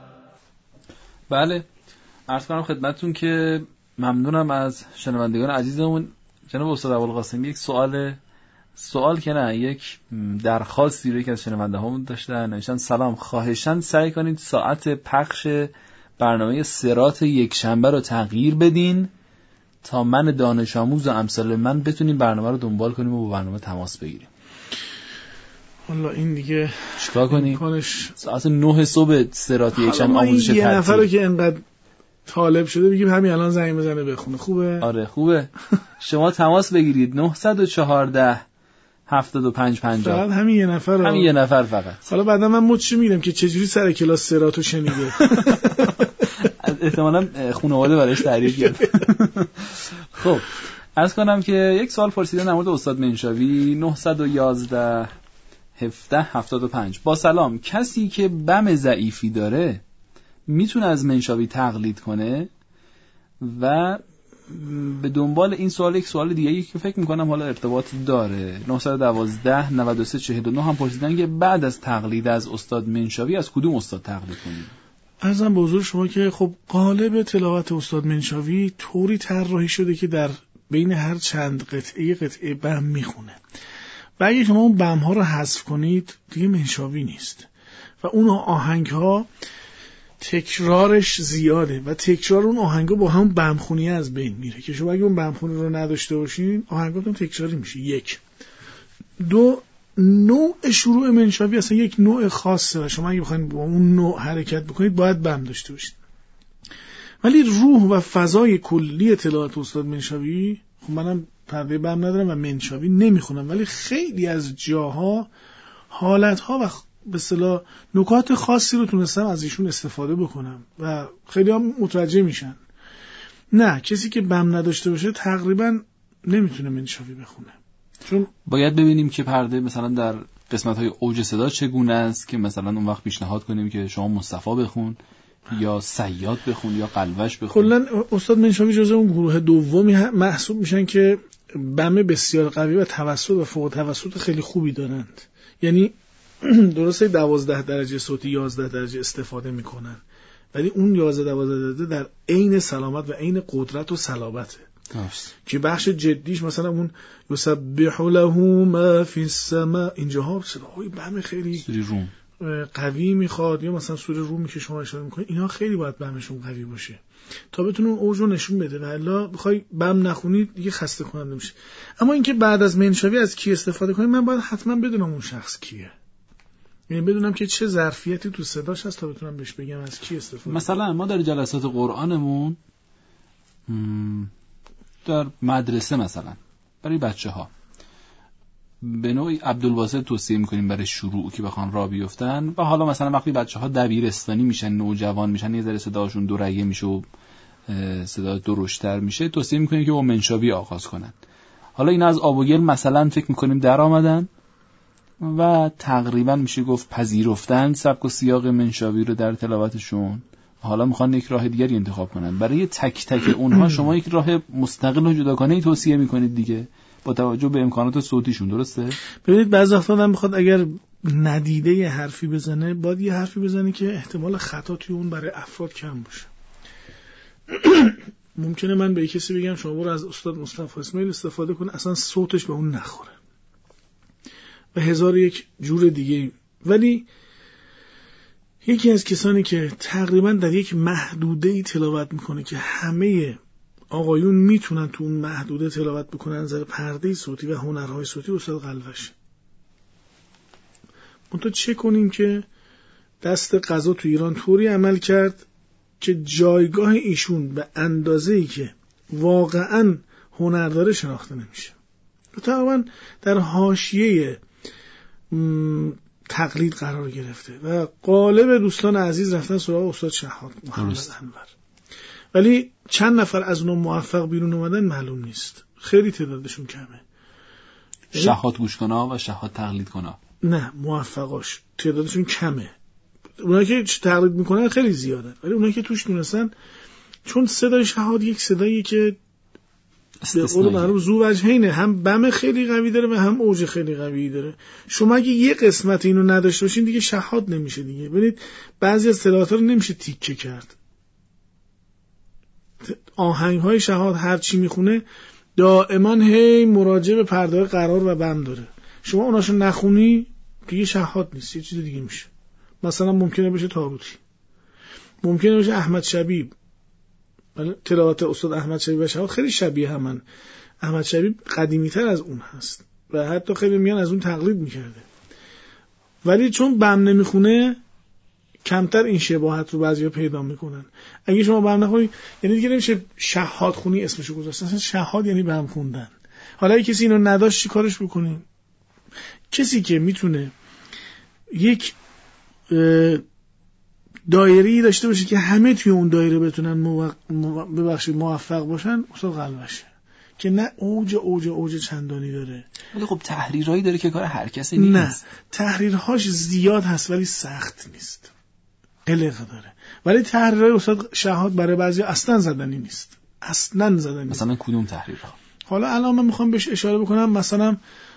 بله عرض کنم خدمتتون که ممنونم از شنوندگان عزیزمون. جناب استاد ابوالقاسمی یک سوال که نه، یک درخواستی رو که از شنونده هامون داشتن، نوشتن سلام، خواهشاً سعی کنید ساعت پخش برنامه صراط یک شنبه رو تغییر بدین تا من دانش آموز و امثال من بتونیم برنامه رو دنبال کنیم و با برنامه تماس بگیریم. والله این دیگه چیکار کنیم؟ ساعت 9 صبح صراط یک شنبه آموزش ترتیب. یه نفر رو که انقدر طالب شده بگیم همین الان زنگ بزنه بخونه. خوبه؟ آره خوبه. شما تماس بگیرید 914 7550. فقط همین یه نفر رو. همین یه نفر فقط. حالا بعدا من مچ میگیرم که چجوری سر کلاس صراطو شنیده. احتمالاً خانواده براش تعریف کرد. خب عرض کنم که یک سوال پرسیدن در مورد استاد منشاوی. 911 17 75. با سلام، کسی که بم ضعیفی داره میتونه از منشاوی تقلید کنه؟ و به دنبال این سوال یک سوال دیگه که فکر میکنم حالا ارتباط داره. 912 93 42 هم پرسیدن که بعد از تقلید از استاد منشاوی از کدوم استاد تقلید کنیم؟ عرضم به حضور شما که خب قالب تلاوت استاد منشاوی طوری طراحی شده که در بین هر چند قطعه بم میخونه و اگه شما اون بم ها رو حذف کنید دیگه منشاوی نیست و اون آهنگ ها تکرارش زیاده و تکرار اون آهنگا با هم بمخونی از بین میره که شما اگه اون بمخونی رو نداشته باشین آهنگاتون تکراری میشه. 1 2 نوع شروع منشاوی اصلا یک نوع خاصه و شما اگه بخواید با اون نوع حرکت بکنید باید بم داشته باشید. ولی روح و فضای کلی تلاوت استاد منشاوی، خب منم پرده بم ندارم و منشاوی نمیخونم، ولی خیلی از جاها حالتها و به اصطلاح نکات خاصی رو تونستم از ایشون استفاده بکنم و خیلی هم متوجه میشن. نه، کسی که بم نداشته باشه تقریبا نمیتونه منشاوی بخونه، چون باید ببینیم که پرده مثلا در قسمت‌های اوج صدا چگونه است که مثلا اون وقت پیشنهاد کنیم که شما مصطفی بخون یا صیاد بخون یا قلوش بخون. کلا استاد منشاوی جزء اون گروه دومی محسوب میشن که بم بسیار قوی و توسط و فوق توسط خیلی خوبی دارند. یعنی درسته 12 درجه صوتی 11 درجه استفاده میکنن، ولی اون 11 12 درجه در عین سلامت و عین قدرت و صلابته. که بخش جدیش مثلا اون یسبح له ما فی السماء، اینجاها صداهای بم خیلی سوره روم قوی میخواد، یا مثلا سوره رومی که شما اشاره میکنید، اینا خیلی باید بمشون قوی باشه تا بتونه اون اوج رو نشون بده، والا بخوای بم نخونید دیگه خسته کننده میشه. اما اینکه بعد از منشاوی از کی استفاده کنید، من باید حتما بدونم اون شخص کیه، یعنی بدونم که چه ظرفیتی تو صداش هست تا بتونم بهش بگم از کی استفاده. مثلا ما در جلسات قرآنمون در مدرسه مثلا برای بچه‌ها به نوعی عبدالباسط توصیه می‌کنیم برای شروع که بخوان راه بیفتن، و حالا مثلا وقتی بچه‌ها دبیرستانی میشن، نوجوان میشن، یه ذره صداشون دو رگه میشه و صدا درشت‌تر میشه، توصیه می‌کنیم که با منشاوی آغاز کنن. حالا اینا از آب و گل مثلا فکر می‌کنیم در آمدن و تقریبا میشه گفت پذیرفتن سبک و سیاق منشاوی رو در تلاوتشون. حالا میخوان یک راه دیگری انتخاب کنن. برای تک تک اونها شما یک راه مستقل و جداگانه‌ای توصیه میکنید دیگه، با توجه به امکانات صوتیشون. درسته؟ ببینید بعضی وقتا آدم میخواد اگر ندیده یه حرفی بزنه، باید یه حرفی بزنه که احتمال خطا توی اون برای افراد کم باشه. ممکنه من به کسی بگم شما برو از استاد مصطفی اسماعیل استفاده کن، اصلا صوتش به اون نخوره و هزار یک جور دیگه. ولی یکی از کسانی که تقریبا در یک محدوده‌ای تلاوت میکنه که همه آقایون میتونن تو اون محدوده تلاوت بکنن از پرده صوتی و هنرهای صوتی، استاد قلوش. منتها چه کنیم که دست قضا تو ایران طوری عمل کرد که جایگاه ایشون به اندازه‌ای که واقعاً هنر داره شناخته نمیشه. تقریبا در حاشیه تقلید قرار گرفته و غالب دوستان عزیز رفتن سراغ استاد شهاد محمد انور، ولی چند نفر از اونها موفق بیرون اومدن معلوم نیست، خیلی تعدادشون کمه. شهاد گوشکنا و شهاد تقلید کنا، نه موفقاش تعدادشون کمه. اونایی که تقلید میکنن خیلی زیادن، ولی اونایی که توش دونستن، چون صدای شهاد یک صدایی که به قول معروف ذو وجهینه، هم بم خیلی قوی داره و هم اوج خیلی قوی داره. شما اگه یه قسمت اینو نداشته باشین دیگه شهاد نمیشه دیگه. ببینید بعضی از تلاوت‌ها رو نمیشه تیکه کرد. آهنگ‌های شهاد هر چی میخونه دائما هی مراجعه به پرده قرار و بم داره. شما اوناشو نخونی دیگه شهاد نیست، یه چیز دیگه میشه. مثلا ممکنه بشه تاروتی، ممکنه بشه احمد شبیب. تلاوت استاد احمد شبیب و شهاد خیلی شبیه همن. احمد شبیب قدیمی‌تر از اون هست و حتی خیلی میان از اون تقلید میکرده، ولی چون بم نمیخونه کمتر این شباهت رو بعضیا پیدا میکنن. اگه شما بم نخونی یعنی دیگه نمیشه شهاد خونی اسمشو گذاشت. اصلا شهاد یعنی بم خوندن. حالا اگه کسی اینو نداشت چی کارش بکنیم؟ کسی که میتونه یک دایره‌ای داشته باشه که همه توی اون دایره بتونن موفق باشن، استاد قلوشه که نه اوج چندانی داره. ولی خب تحریرهایی داره که کار هر کسی نیست. نه تحریرهاش زیاد هست ولی سخت نیست، قلق داره. ولی تحریرهای استاد شهاد برای بعضی اصلا زدنی نیست، اصلا زدنی نیست. مثلا کدوم تحریرها؟ حالا الان من میخوام بهش اشاره بکنم. مثلا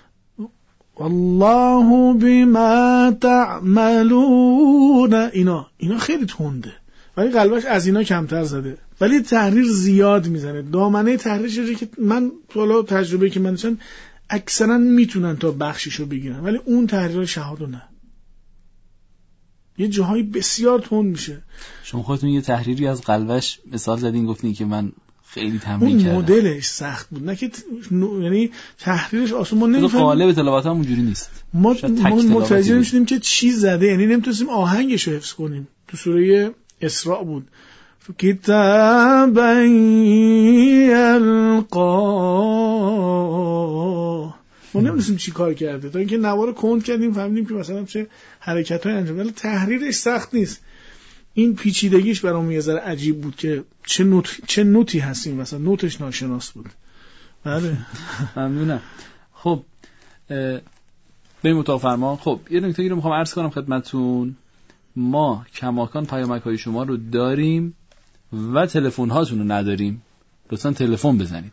والله بما تعملون، اینا خیلی تنده، ولی قلبش از اینا کمتر زده، ولی تحریر زیاد میزنه. دامنه تحریرش که من حالا تجربه که من داشتم اکثرا میتونن تا بخشیشو بگیرن، ولی اون تحریر شهادو نه، یه جاهای بسیار تند میشه. شما خودتون یه تحریری از قلبش مثال زدین، گفتین که من خیلی تمرین کردم. اون مدلش سخت بود، نه که یعنی تحریرش آسون. ما نمی‌فهمیم، قالب تلاوت هم اونجوری نیست. ما متوجه نمی‌شدیم که چی زده، یعنی نمی‌تونستیم آهنگش رو حفظ کنیم. تو سوره اسراء بود کتابا یلقا، ما نمی‌دونستیم چی کار کرده تا اینکه نوار کند کردیم فهمیدیم که مثلا چه حرکت‌های انجام. ولی تحریرش سخت نیست. این پیچیدگیش برام یه ذره عجیب بود که چه نوتی هستیم مثلا نوتش ناشناس بود. بله ممنونم. خب بریم اتاق فرمان. خب یه نکته رو میخوام عرض کنم خدمتتون. ما کماکان پیامک‌های شما رو داریم و تلفن هاتون رو نداریم. لطفاً تلفن بزنید.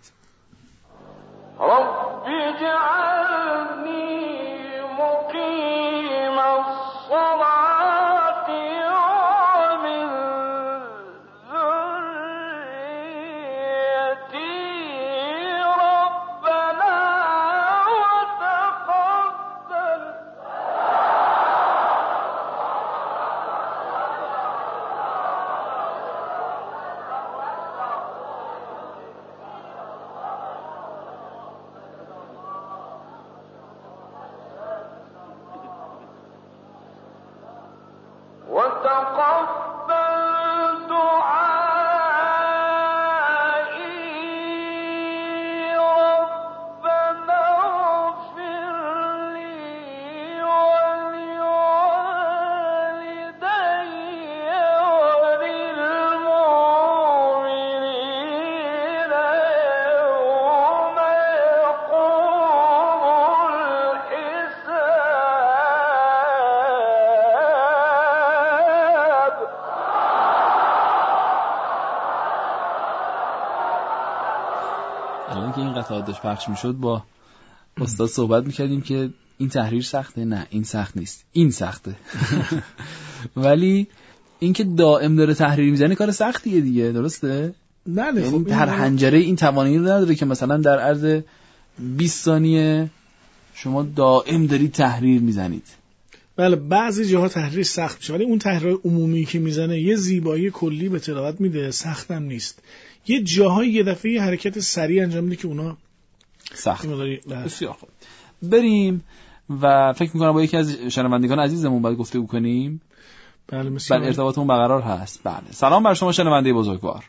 الان که این قطعات داشت پخش میشد با استاد صحبت میکردیم که این تحریر سخته. نه این سخت نیست، این سخته. ولی اینکه دائم داره تحریر میزنه کار سختیه دیگه، درسته؟ بله. خب هر حنجره این توانایی رو نداره که مثلا در عرض 20 ثانیه شما دائم دارید تحریر میزنید. بله بعضی جاها تحریر سخت میشه، ولی اون تحریر عمومی که میزنه یه زیبایی کلی به تلاوت میده، سختم نیست. یه جاهای یه دفعه یه حرکت سریع انجام میده که اونا سخت. بسیار خوب. بریم و فکر میکنم با یکی از شنوندگان عزیزمون باید گفتگو کنیم. بله مثلا ارتباطمون برقرار هست. بله سلام بر شما شنونده بزرگوار.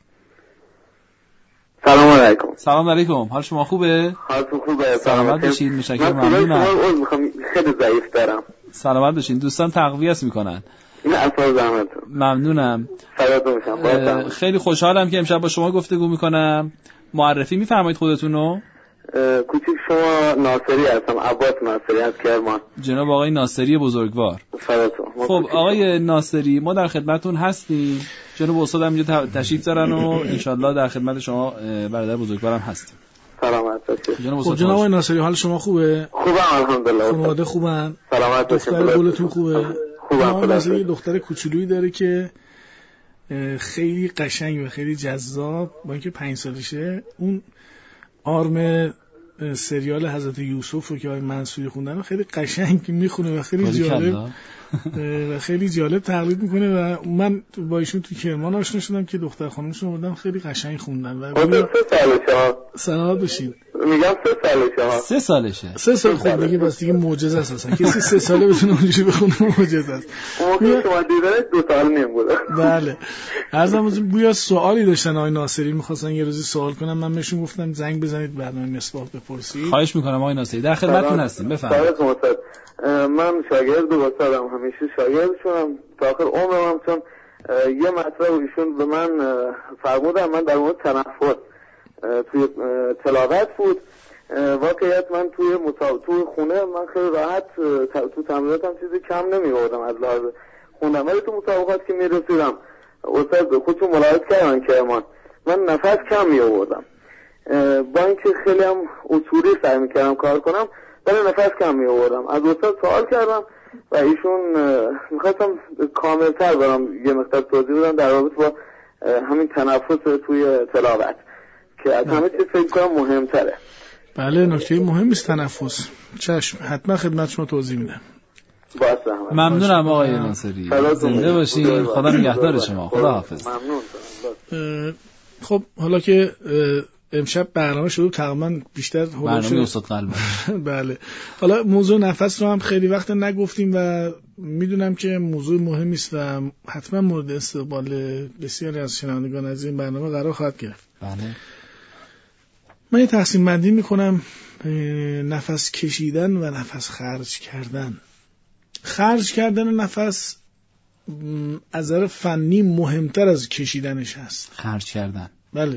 سلام علیکم. سلام علیکم. حال شما خوبه؟ حالتون خوبه؟ سلامت باشید. متشکرم. ممنونم. میخوام خیلی ضعیف دارم. سلامت باشید. دوستان تقویت میکنن. این اصلا زحمت. ممنونم. سلامت باشم. خیلی خوشحالم که امشب با شما گفتگو میکنم. معرفی میفرمایید خودتون رو؟ کوچیک شما ناصری هستم، عباس ناصری از کرمان. جناب آقای ناصری بزرگوار. خب آقای ناصری ما در خدمتتون هستیم. جناب استاد هم اینجا تشریف دارن و انشالله در خدمت شما برادر بزرگوارم هستیم. سلامت باشید. جناب آقای ناصری حال شما خوبه؟ خوبم الحمدلله. خانواده خوبن؟ سلامت باشید. دختر گلتون خوبه؟ خوبم. مثلا یه دختر کوچولویی داره که خیلی قشنگ و خیلی جذاب، با اینکه 5 سالشه. اون آرم سریال حضرت یوسف رو که آقای منصوری خوندن خیلی قشنگ میخونه و خیلی جالب و خیلی جالب تقلید میکنه و من با ایشون تو کرمان آشنا شدم که دختر خانمشون اومدن خیلی قشنگ خوندن. و 3 سالشه. سلامت باشین. میگم 3 سالشه. 3 سال خب دیگه بس دیگه معجزه است اصلا. کسی 3 ساله بتونه اونجوری بخونه معجزه است. موقعی شما دیدنش 2 سال نیم بوده. بله. عرضم بویا سوالی داشتن آقای ناصری، می‌خواستن یه روزی سوال کنم، من بهشون گفتم زنگ بزنید برنامه مسواک بپرسید. خواهش می‌کنم آقای ناصری، در خدمتتون هستیم. بفرمایید. من شاگرد استادم، همیشه شاگردشونم تا آخر عمرم، چون یه مطلب ایشون به من فرمودن، من در مورد تنفس توی تلاوت بود. واقعیت من توی خونه من خیلی راحت تو تمریناتم چیزی کم نمی‌آوردم از لحاظ خوندم، ولی تو مسابقات که میرسیدم استاد خودشون ملاحظه کردن که من نفس کم می‌آوردم، با اینکه خیلی هم اصولی سعی می‌کردم کار کنم ولی نفس کم می‌آوردم. از استاد سوال کردم و ایشون می‌خواستم کامل‌تر برام یه مقدار توضیح بدن در رابطه با همین تنفس توی تلاوت که از همه چیز فکر کنم مهم‌تره. بله نکته مهمی است تنفس. چشم حتما خدمت شما توضیح میدم. ممنونم آقای ناصری. زنده باشین. خدا نگهدار شما. خدا حافظ. ممنون. خب حالا که امشب برنامه شروع تقریبا بیشتر برنامه استاد قلب. بله. حالا موضوع نفس رو هم خیلی وقت نگفتیم و میدونم که موضوع مهمی است و حتما مورد استقبال بسیاری از شنوندگان از این برنامه قرار خواهد گرفت. بله. من یه تقسیم بندی میکنم نفس کشیدن و نفس خرج کردن. خرج کردن نفس از نظر فنی مهمتر از کشیدنش هست، خرج کردن. بله.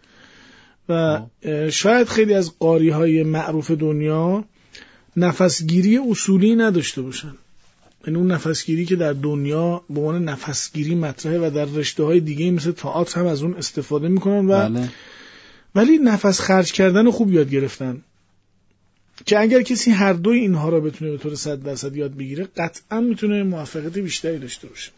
و شاید خیلی از قاری‌های معروف دنیا نفسگیری اصولی نداشته باشن، یعنی اون نفسگیری که در دنیا به عنوان نفسگیری مطرحه و در رشته‌های دیگه مثل تئاتر هم از اون استفاده میکنن و بله. ولی نفس خرج کردن خوب یاد گرفتن که اگر کسی هر دوی اینها را بتونه به طور 100% یاد بگیره قطعا میتونه موفقیت بیشتری داشته باشه.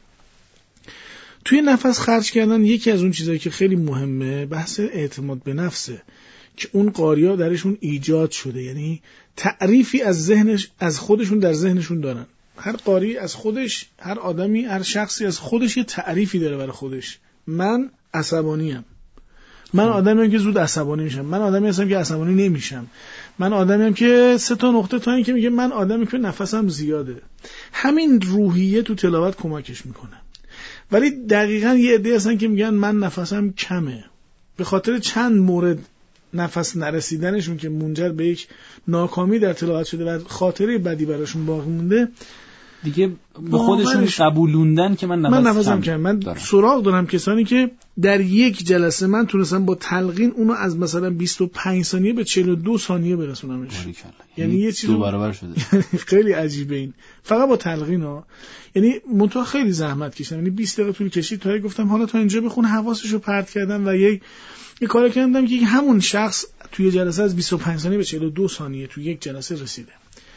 توی نفس خرج کردن یکی از اون چیزایی که خیلی مهمه بحث اعتماد به نفسه که اون قاریا درشون ایجاد شده، یعنی تعریفی از خودشون در ذهنشون دارن. هر قاری از خودش، هر آدمی، هر شخصی از خودش یه تعریفی داره برای خودش. من عصبانیم، من آدمیم که زود عصبانی میشم، من آدمی هستم که عصبانی نمیشم، من آدمیم که 3 نقطه تا این که میگه من آدمی که نفسم زیاده. همین روحیه تو تلاوت کمکش میکنه. ولی دقیقاً یه عده هستن که میگن من نفسم کمه، به خاطر چند مورد نفس نرسیدنشون که منجر به یک ناکامی در تلاوت شده و خاطره بدی براشون باقی مونده، دیگه به خودشون قبولوندن که من نفسم کم. من سراغ دارم کسانی که در یک جلسه من تونستم با تلقین اونو از مثلا 25 ثانیه به 42 ثانیه برسونمش. یعنی یه چیز 2 برابر شده. خیلی عجیبه این، فقط با تلقین ها. یعنی منتها خیلی زحمت کشیدم، یعنی 20 دقیقه طول کشید تا گفتم حالا تا اینجا بخون، حواسشو پرت کردم و یه کاری کردم که همون شخص توی جلسه از 25 ثانیه به 42 ثانیه توی یک جلسه رسیده.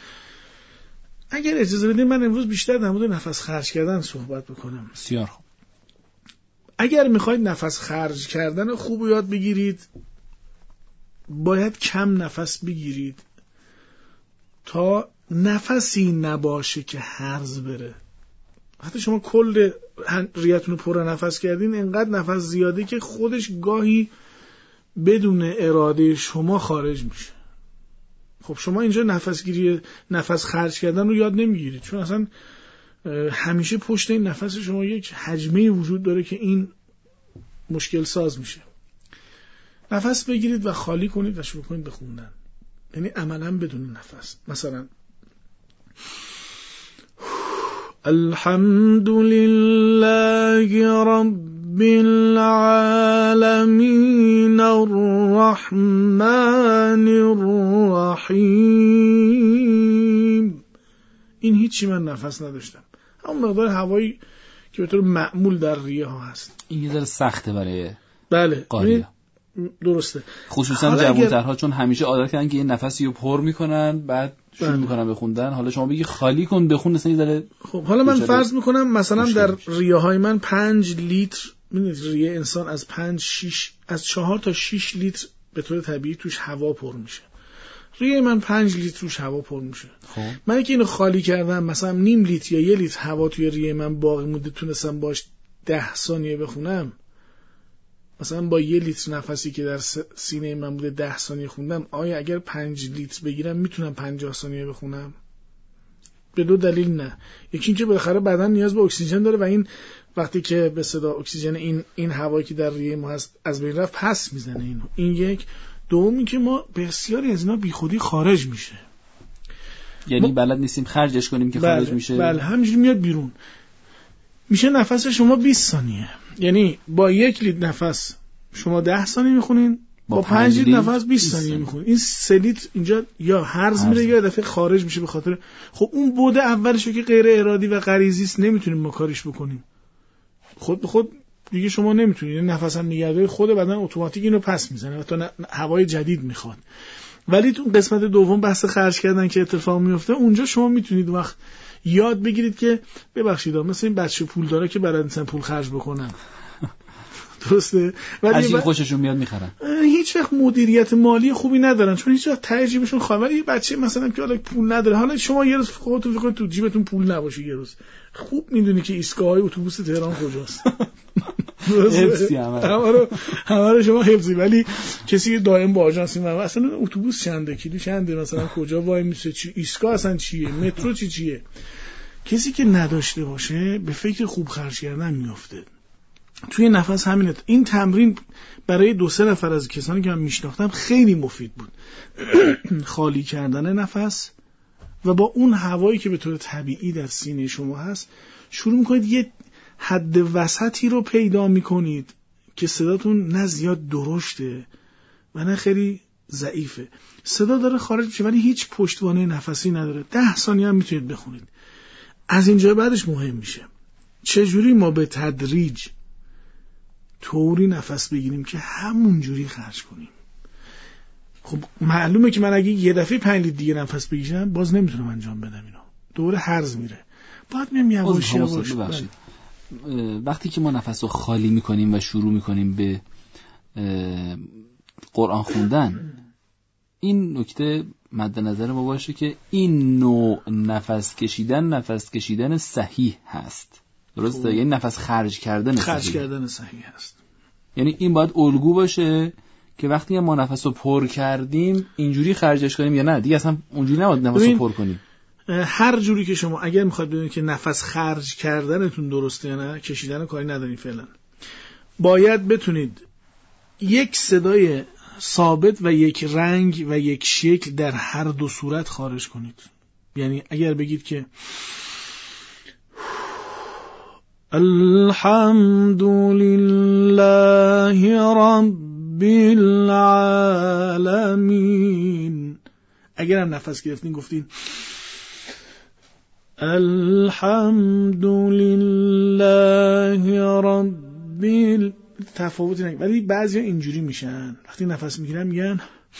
اگر اجازه بدید من امروز بیشتر در مورد نفس خرج کردن صحبت بکنم. بسیار خوب. اگر میخواید نفس خرج کردن خوب یاد بگیرید باید کم نفس بگیرید تا نفسی نباشه که هرز بره. حتی شما کل ریتون پر نفس کردین انقدر نفس زیاده که خودش گاهی بدون اراده شما خارج میشه. خب شما اینجا نفس خرج کردن رو یاد نمیگیرید، چون اصلا همیشه پشت این نفس شما یک حجمه وجود داره که این مشکل ساز میشه. نفس بگیرید و خالی کنید و شروع کنید به خوندن، یعنی عملا بدون نفس. مثلا الحمد لله رب العالمین الرحمن الرحیم. این هیچی من نفس نداشتم، همون مقدار هوایی که به طور معمول در ریه ها هست. این یه ذره سخته برای بله قاریه. درسته، خصوصا جوان‌ترها چون همیشه عادت کردن که یه نفسی رو پر میکنن بعد شروع میکنن بخوندن. حالا شما بگی خالی کن بخون اصلا یه ذره. خب حالا من فرض میکنم مثلا در ریه های من 5 لیتر، میدونید ریه انسان از 4 تا 6 لیتر به طور طبیعی توش هوا پر میشه. ریه من 5 لیتر توش هوا پر میشه. خب من که اینو خالی کردم مثلا نیم لیتر یا 1 لیتر هوا توی ریه من باقی مونده، تونستم باش 10 ثانیه بخونم. مثلا با 1 لیتر نفسی که در سینه من بوده 10 ثانیه خوندم، آیا اگر 5 لیتر بگیرم میتونم 50 ثانیه بخونم؟ به 2 دلیل نه. یکی اینکه بالاخره بدن نیاز به اکسیژن داره و این وقتی که به صدا اکسیژن این هوایی که در ریه ما هست از بین رفت پس میزنه اینو. این یک. دوم اینکه ما بسیاری از اینا بیخودی خارج میشه، یعنی بلد نیستیم خرجش کنیم که خارج میشه. بله همینجوری میاد بیرون. میشه نفس شما 20 ثانیه، یعنی با 1 لیتر نفس شما 10 ثانیه میخونین، با 5 لیتر نفس 20 ثانیه میخونین. این 3 لیتر اینجا یا هرز میره یا دفعه خارج میشه. به خاطر خب اون بوده اولشو که غیر ارادی و غریزی است نمیتونیم ما کاریش بکنیم. خود به خود دیگه شما نمیتونید، نفس هم نگهداری خود بدن اتوماتیک اینو پس میزنه و تا هوای جدید میخواد. ولی تو قسمت دوم بحث خرج کردن که اتفاق میفته، اونجا شما میتونید وقت یاد بگیرید که ببخشید مثل این بچه پول داره که برای انسان پول خرج بکنن. درسته؟ ولی خوششون میاد میخرن. هیچ وقت مدیریت مالی خوبی ندارن، چون هیچ وقت ته جیبشون خالی. ولی یه بچه مثلا که حالا پول نداره، حالا شما یه روز خودتون فکر کنید تو جیبتون پول نباشه، یه روز خوب میدونی که ایستگاه‌های اتوبوس تهران کجاست. حفظی همه رو شما حفظی. ولی کسی که دائم با آژانس میره اصلا اتوبوس چنده، کیلو چنده، مثلا کجا وای میسه، چی ایستگاه اصلا چیه، مترو چیه. کسی که نداشته باشه به فکر خوب خرج کردن میفته. توی نفس همینه. این تمرین برای 2-3 نفر از کسانی که من میشناختم خیلی مفید بود. خالی کردن نفس و با اون هوایی که به طور طبیعی در سینه شما هست شروع میکنید یه حد وسطی رو پیدا میکنید که صداتون نه زیاد درشته و نه خیلی ضعیفه. صدا داره خارج میشه ولی هیچ پشتوانه نفسی نداره. 10 ثانیه هم میتونید بخونید. از اینجا بعدش مهم میشه چجوری ما به تدریج طوری نفس بگیریم که همون جوری خرج کنیم. خب معلومه که من اگه یه دفعه 5 لیتر دیگه نفس بکشم باز نمیتونم انجام بدم اینو. دوره هرز میره. باید میم یواش یواش. وقتی که ما نفس رو خالی میکنیم و شروع میکنیم به قرآن خوندن، این نکته مد نظر ما باشه که این نوع نفس کشیدن صحیح هست. درسته؟ یعنی نفس خرج کردن صحیح هست. یعنی این باید الگو باشه که وقتی ما نفس رو پر کردیم اینجوری خرجش کنیم یا نه دیگه اصلا اونجوری نباید نفس رو پر کنیم. هر جوری که شما اگر میخواید ببینید که نفس خرج کردنتون درسته یا نه، کشیدن کاری ندارین فعلا، باید بتونید یک صدای ثابت و یک رنگ و یک شکل در هر دو صورت خارج کنید. یعنی اگر بگید که الحمد لله رب العالمین، اگر هم نفس گرفتین گفتین الحمد لله رب تفاوتی نگه. ولی بعضی ها اینجوری میشن وقتی نفس میگیرن میگن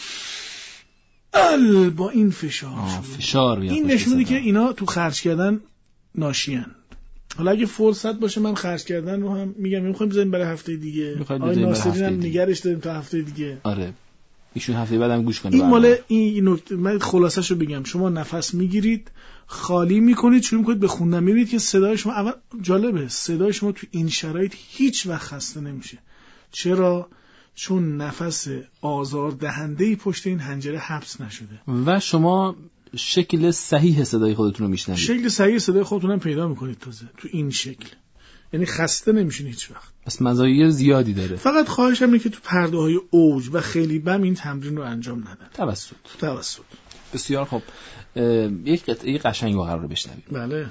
با این فشار این نشون میده که اینا تو خرج کردن ناشیان. حالا اگه فرصت باشه من خرج کردن رو هم میگم میخوایم بزنیم برای هفته دیگه. آقای ناصری هم نگرش داریم تا هفته دیگه. آره ایشون هفته بعدم گوش کنه. این مال این نکته من خلاصش رو بگم. شما نفس میگیرید، خالی میکنید، شروع میکنید به خوندن. میبینید که صدای شما اول جالبه، صدای شما تو این شرایط هیچ وقت خسته نمیشه. چرا؟ چون نفس آزار دهنده‌ای پشت این حنجره حبس نشده و شما شکل صحیح صدای خودتون رو میشنوید. شکل صحیح صدای خودتون هم پیدا میکنید تازه تو این شکل. یعنی خسته نمیشین هیچ وقت. پس مزایای زیادی داره. فقط خواهشم اینه که تو پرده‌های اوج و خیلی بم این تمرین رو انجام ندن. توسط. بسیار خوب. یک قطعه قشنگ رو قرار بشنویم. بله.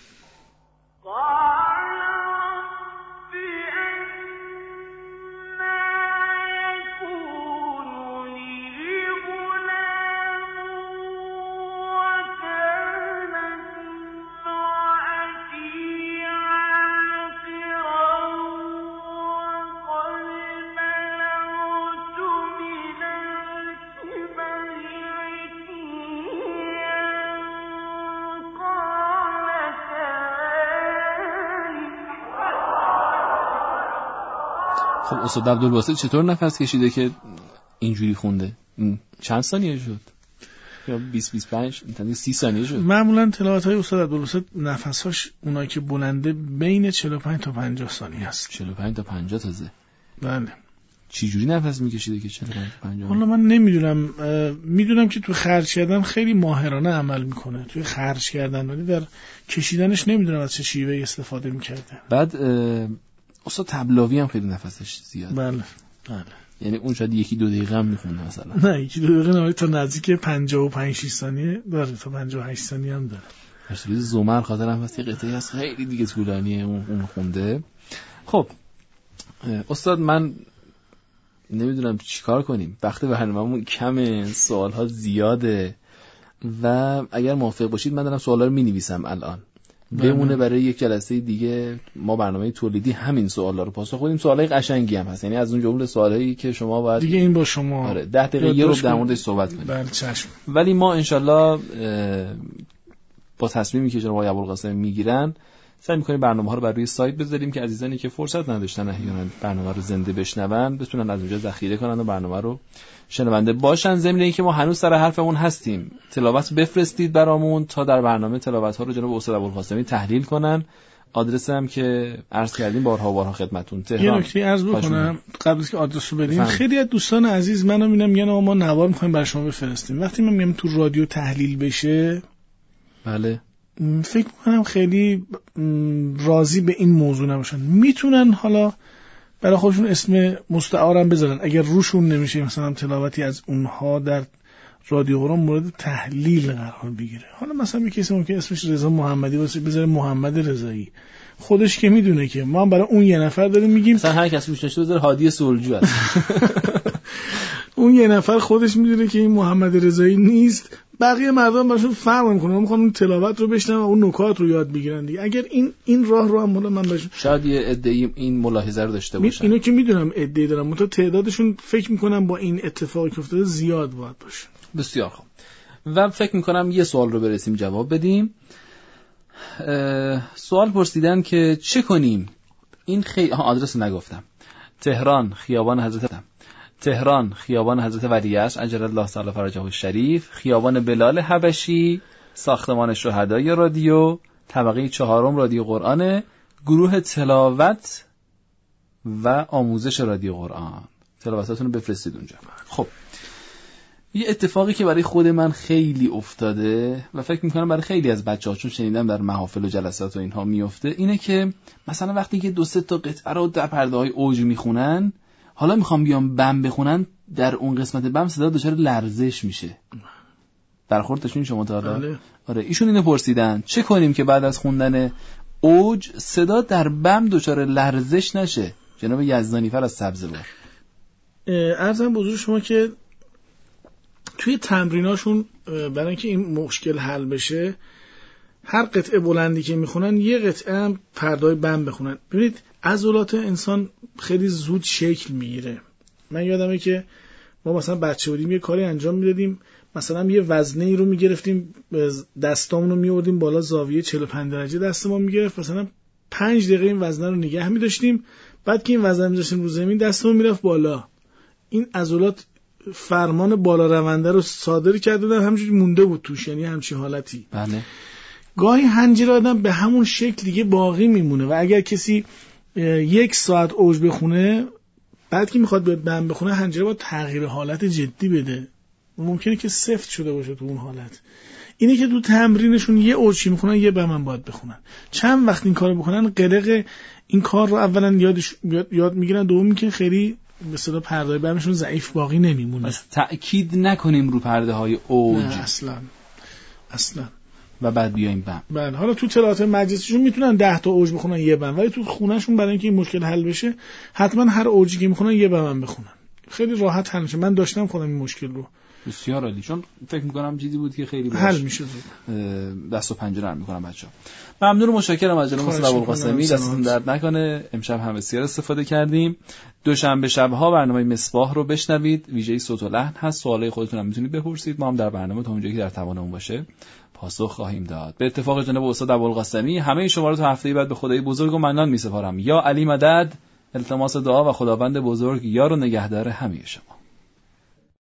خب استاد عبدالباسط چطور نفس کشیده که اینجوری خونده؟ چند ثانیه شد؟ یا 20-25 30 ثانیه شد؟ معمولا تلاوت‌های استاد عبدالباسط نفساش اونایی که بلنده بین 45 تا 50 ثانیه است. 45 تا 50 تازه. بله. چی جوری نفس میکشیده که 45 تا 50؟ والا من نمیدونم. میدونم که تو خرج کردن خیلی ماهرانه عمل میکنه توی خرج کردن، ولی در کشیدنش نمیدونم از چه شیوهی استفاده میکرده. بعد استاد طبلاوی هم خیلی نفسش زیاده. بله. یعنی اون شاید 1-2 دقیقه هم میخونه مثلا. نه 1-2 دقیقه نه، تا نزدیک 55-6 ثانیه داره، تا 58 ثانیه هم داره. اصلا زمر خاطر هم واسه قطعه از خیلی دیگه طولانیه اون خونده. خب استاد من نمیدونم چیکار کنیم، وقت برنامه‌مون کمه، سوال‌ها زیاده و اگر موافق باشید من دارم سوالا رو می‌نویسم الان. بمونه برای یک جلسه دیگه ما برنامه تولیدی همین سوالا رو پاسخ بدیم. سوالای قشنگی هم هست، یعنی از اون جمله سوالایی که شما باید دیگه این با شما 10 دقیقه یه رو در موردش صحبت کنیم. بله چشم. ولی ما انشالله با تصمیمی که جناب آقای ابوالقاسم میگیرن سعی می‌کنیم برنامه‌ها رو بر روی سایت بذاریم که عزیزانی که فرصت نداشتن احیانا برنامه رو زنده بشنون بتونن از اونجا ذخیره کنن و برنامه رو شنونده باشن. ضمن اینکه ما هنوز سر حرفمون هستیم، تلاوت بفرستید برامون تا در برنامه تلاوت‌ها رو جناب استاد ابوالقاسمی تحلیل کنن. آدرس هم که عرض کردیم بارها خدمتتون تهران. یه نکته عرض بکنم قبل از که آدرس رو بدیم. خیلی از دوستان عزیز منو میگن ما نوار می‌خوایم برای شما بفرستیم. وقتی من میگم تو رادیو تحلیل بشه، بله فکر میکنم خیلی راضی به این موضوع نباشن. میتونن حالا برای خودشون اسم مستعارم بذارن اگر روشون نمیشه مثلا تلاوتی از اونها در رادیو قرآن مورد تحلیل قرار بگیره. حالا مثلا یه کسی ممکن اسمش رضا محمدی باشه، بذاره محمد رضایی، خودش که میدونه که ما برای اون یه نفر داریم میگیم. مثلا هر کسی روش نشه بذاره هادی سلجو است. اون یه نفر خودش میدونه که این محمد رضایی نیست، بقیه مردم براشون فرق نمیکنه، ما میخوام اون تلاوت رو بشنون و اون نکات رو یاد بگیرن دیگه. اگر این راه رو هم من بهش شاید یه عده‌ای این ملاحظه رو داشته باشن. اینو که میدونم عده‌ای دارم، منتها تعدادشون فکر میکنم با این اتفاقی که افتاده زیاد باید باشه. بسیار خوب. و فکر میکنم یه سوال رو برسیم جواب بدیم. سوال پرسیدن که چه کنیم؟ این آدرس نگفتم. تهران خیابان حضرت ولیعصر عجل الله تعالی فرجه الشریف، خیابان بلال حبشی، ساختمان شهدای رادیو، طبقه 4 رادیو قرآن، گروه تلاوت و آموزش رادیو قرآن. تلاوتاتون رو بفرستید اونجا. خب یه اتفاقی که برای خود من خیلی افتاده و فکر میکنم برای خیلی از بچه‌ها، چون شنیدم در محافل و جلسات و اینها میفته، اینه که مثلا وقتی که 2-3 تا قطعه رو در پرده‌های اوج میخونن، حالا میخوام بیام بم بخونن، در اون قسمت بم صدا دچار لرزش میشه. برخورد داشتین شما تا حالا؟ آره، ایشون اینو پرسیدن چه کنیم که بعد از خوندن اوج صدا در بم دچار لرزش نشه. جناب یزدانیفر از سبزوار. عرضم به حضور شما که توی تمریناشون برای اینکه این مشکل حل بشه، هر قطعه بلندی که میخونن یه قطعه هم پردای بم بخونن. ببینید عضلات انسان خیلی زود شکل میگیره. من یادمه که ما مثلا بچه بودیم یه کاری انجام میدادیم، مثلا یه وزنه ای رو میگرفتیم، دستامون رو میوردیم بالا، زاویه 45 درجه دست ما میگرفت، مثلا 5 دقیقه این وزنه رو نگه میداشتیم، بعد که این وزنه میذاشتیم رو زمین دستمون میرفت بالا. این عضلات فرمان بالا رونده رو صادر کرده، همونجوری مونده بود توش، یعنی همچین حالتی. بله. گاهی حنجره آدم به همون شکل دیگه باقی میمونه و اگر کسی 1 ساعت اوج بخونه، بعد که میخواد بیاد بم بخونه، حنجره باید تغییر حالت جدی بده، ممکنه که سفت شده باشه تو اون حالت. اینه که تو تمرینشون یه اوج میخونن، یه بم هم باید بخونن. چند وقت این کارو بکنن، قلق این کار رو اولا یاد میگیرن، دوم که خیلی به اصطلاح پرده بمشون ضعیف باقی نمیمونه. پس تأکید نکنیم رو پرده های اوج. نه اصلا. و بعد بیایم بم. بله، حالا تو تلاوت مجلسشون میتونن 10 تا اوج بخونن یه بم، ولی تو خونهشون برای اینکه این مشکل حل بشه حتما هر اوجی که میخونن یه بم هم بخونن. خیلی راحت حل میشه. من داشتم خودم این مشکل رو. بسیار عالی، چون فکر میکنم چیزی بود که خیلی حل میشه. دست و پنجه نرم میکنم بچه‌ها. ممنون و متشکرم از جناب مصطفی ابوالقاسمی، دستتون درد نکنه. امشب هم بسیار استفاده کردیم. دوشنبه شب‌ها برنامه مصباح رو بشنوید، ویژه صوت و لحن هست. سوالای خودتون هم میتونید بپرسید، ما هم در برنامه تا اونجایی که در توانمون باشه پاسخ خواهیم داد. به اتفاق جناب استاد ابوالقاسمی همه شما رو تا هفته بعد به خدای بزرگ و منان میسپارم. یا علی مدد، التماس دعا و خداوند بزرگ یار و نگهدار همه شما.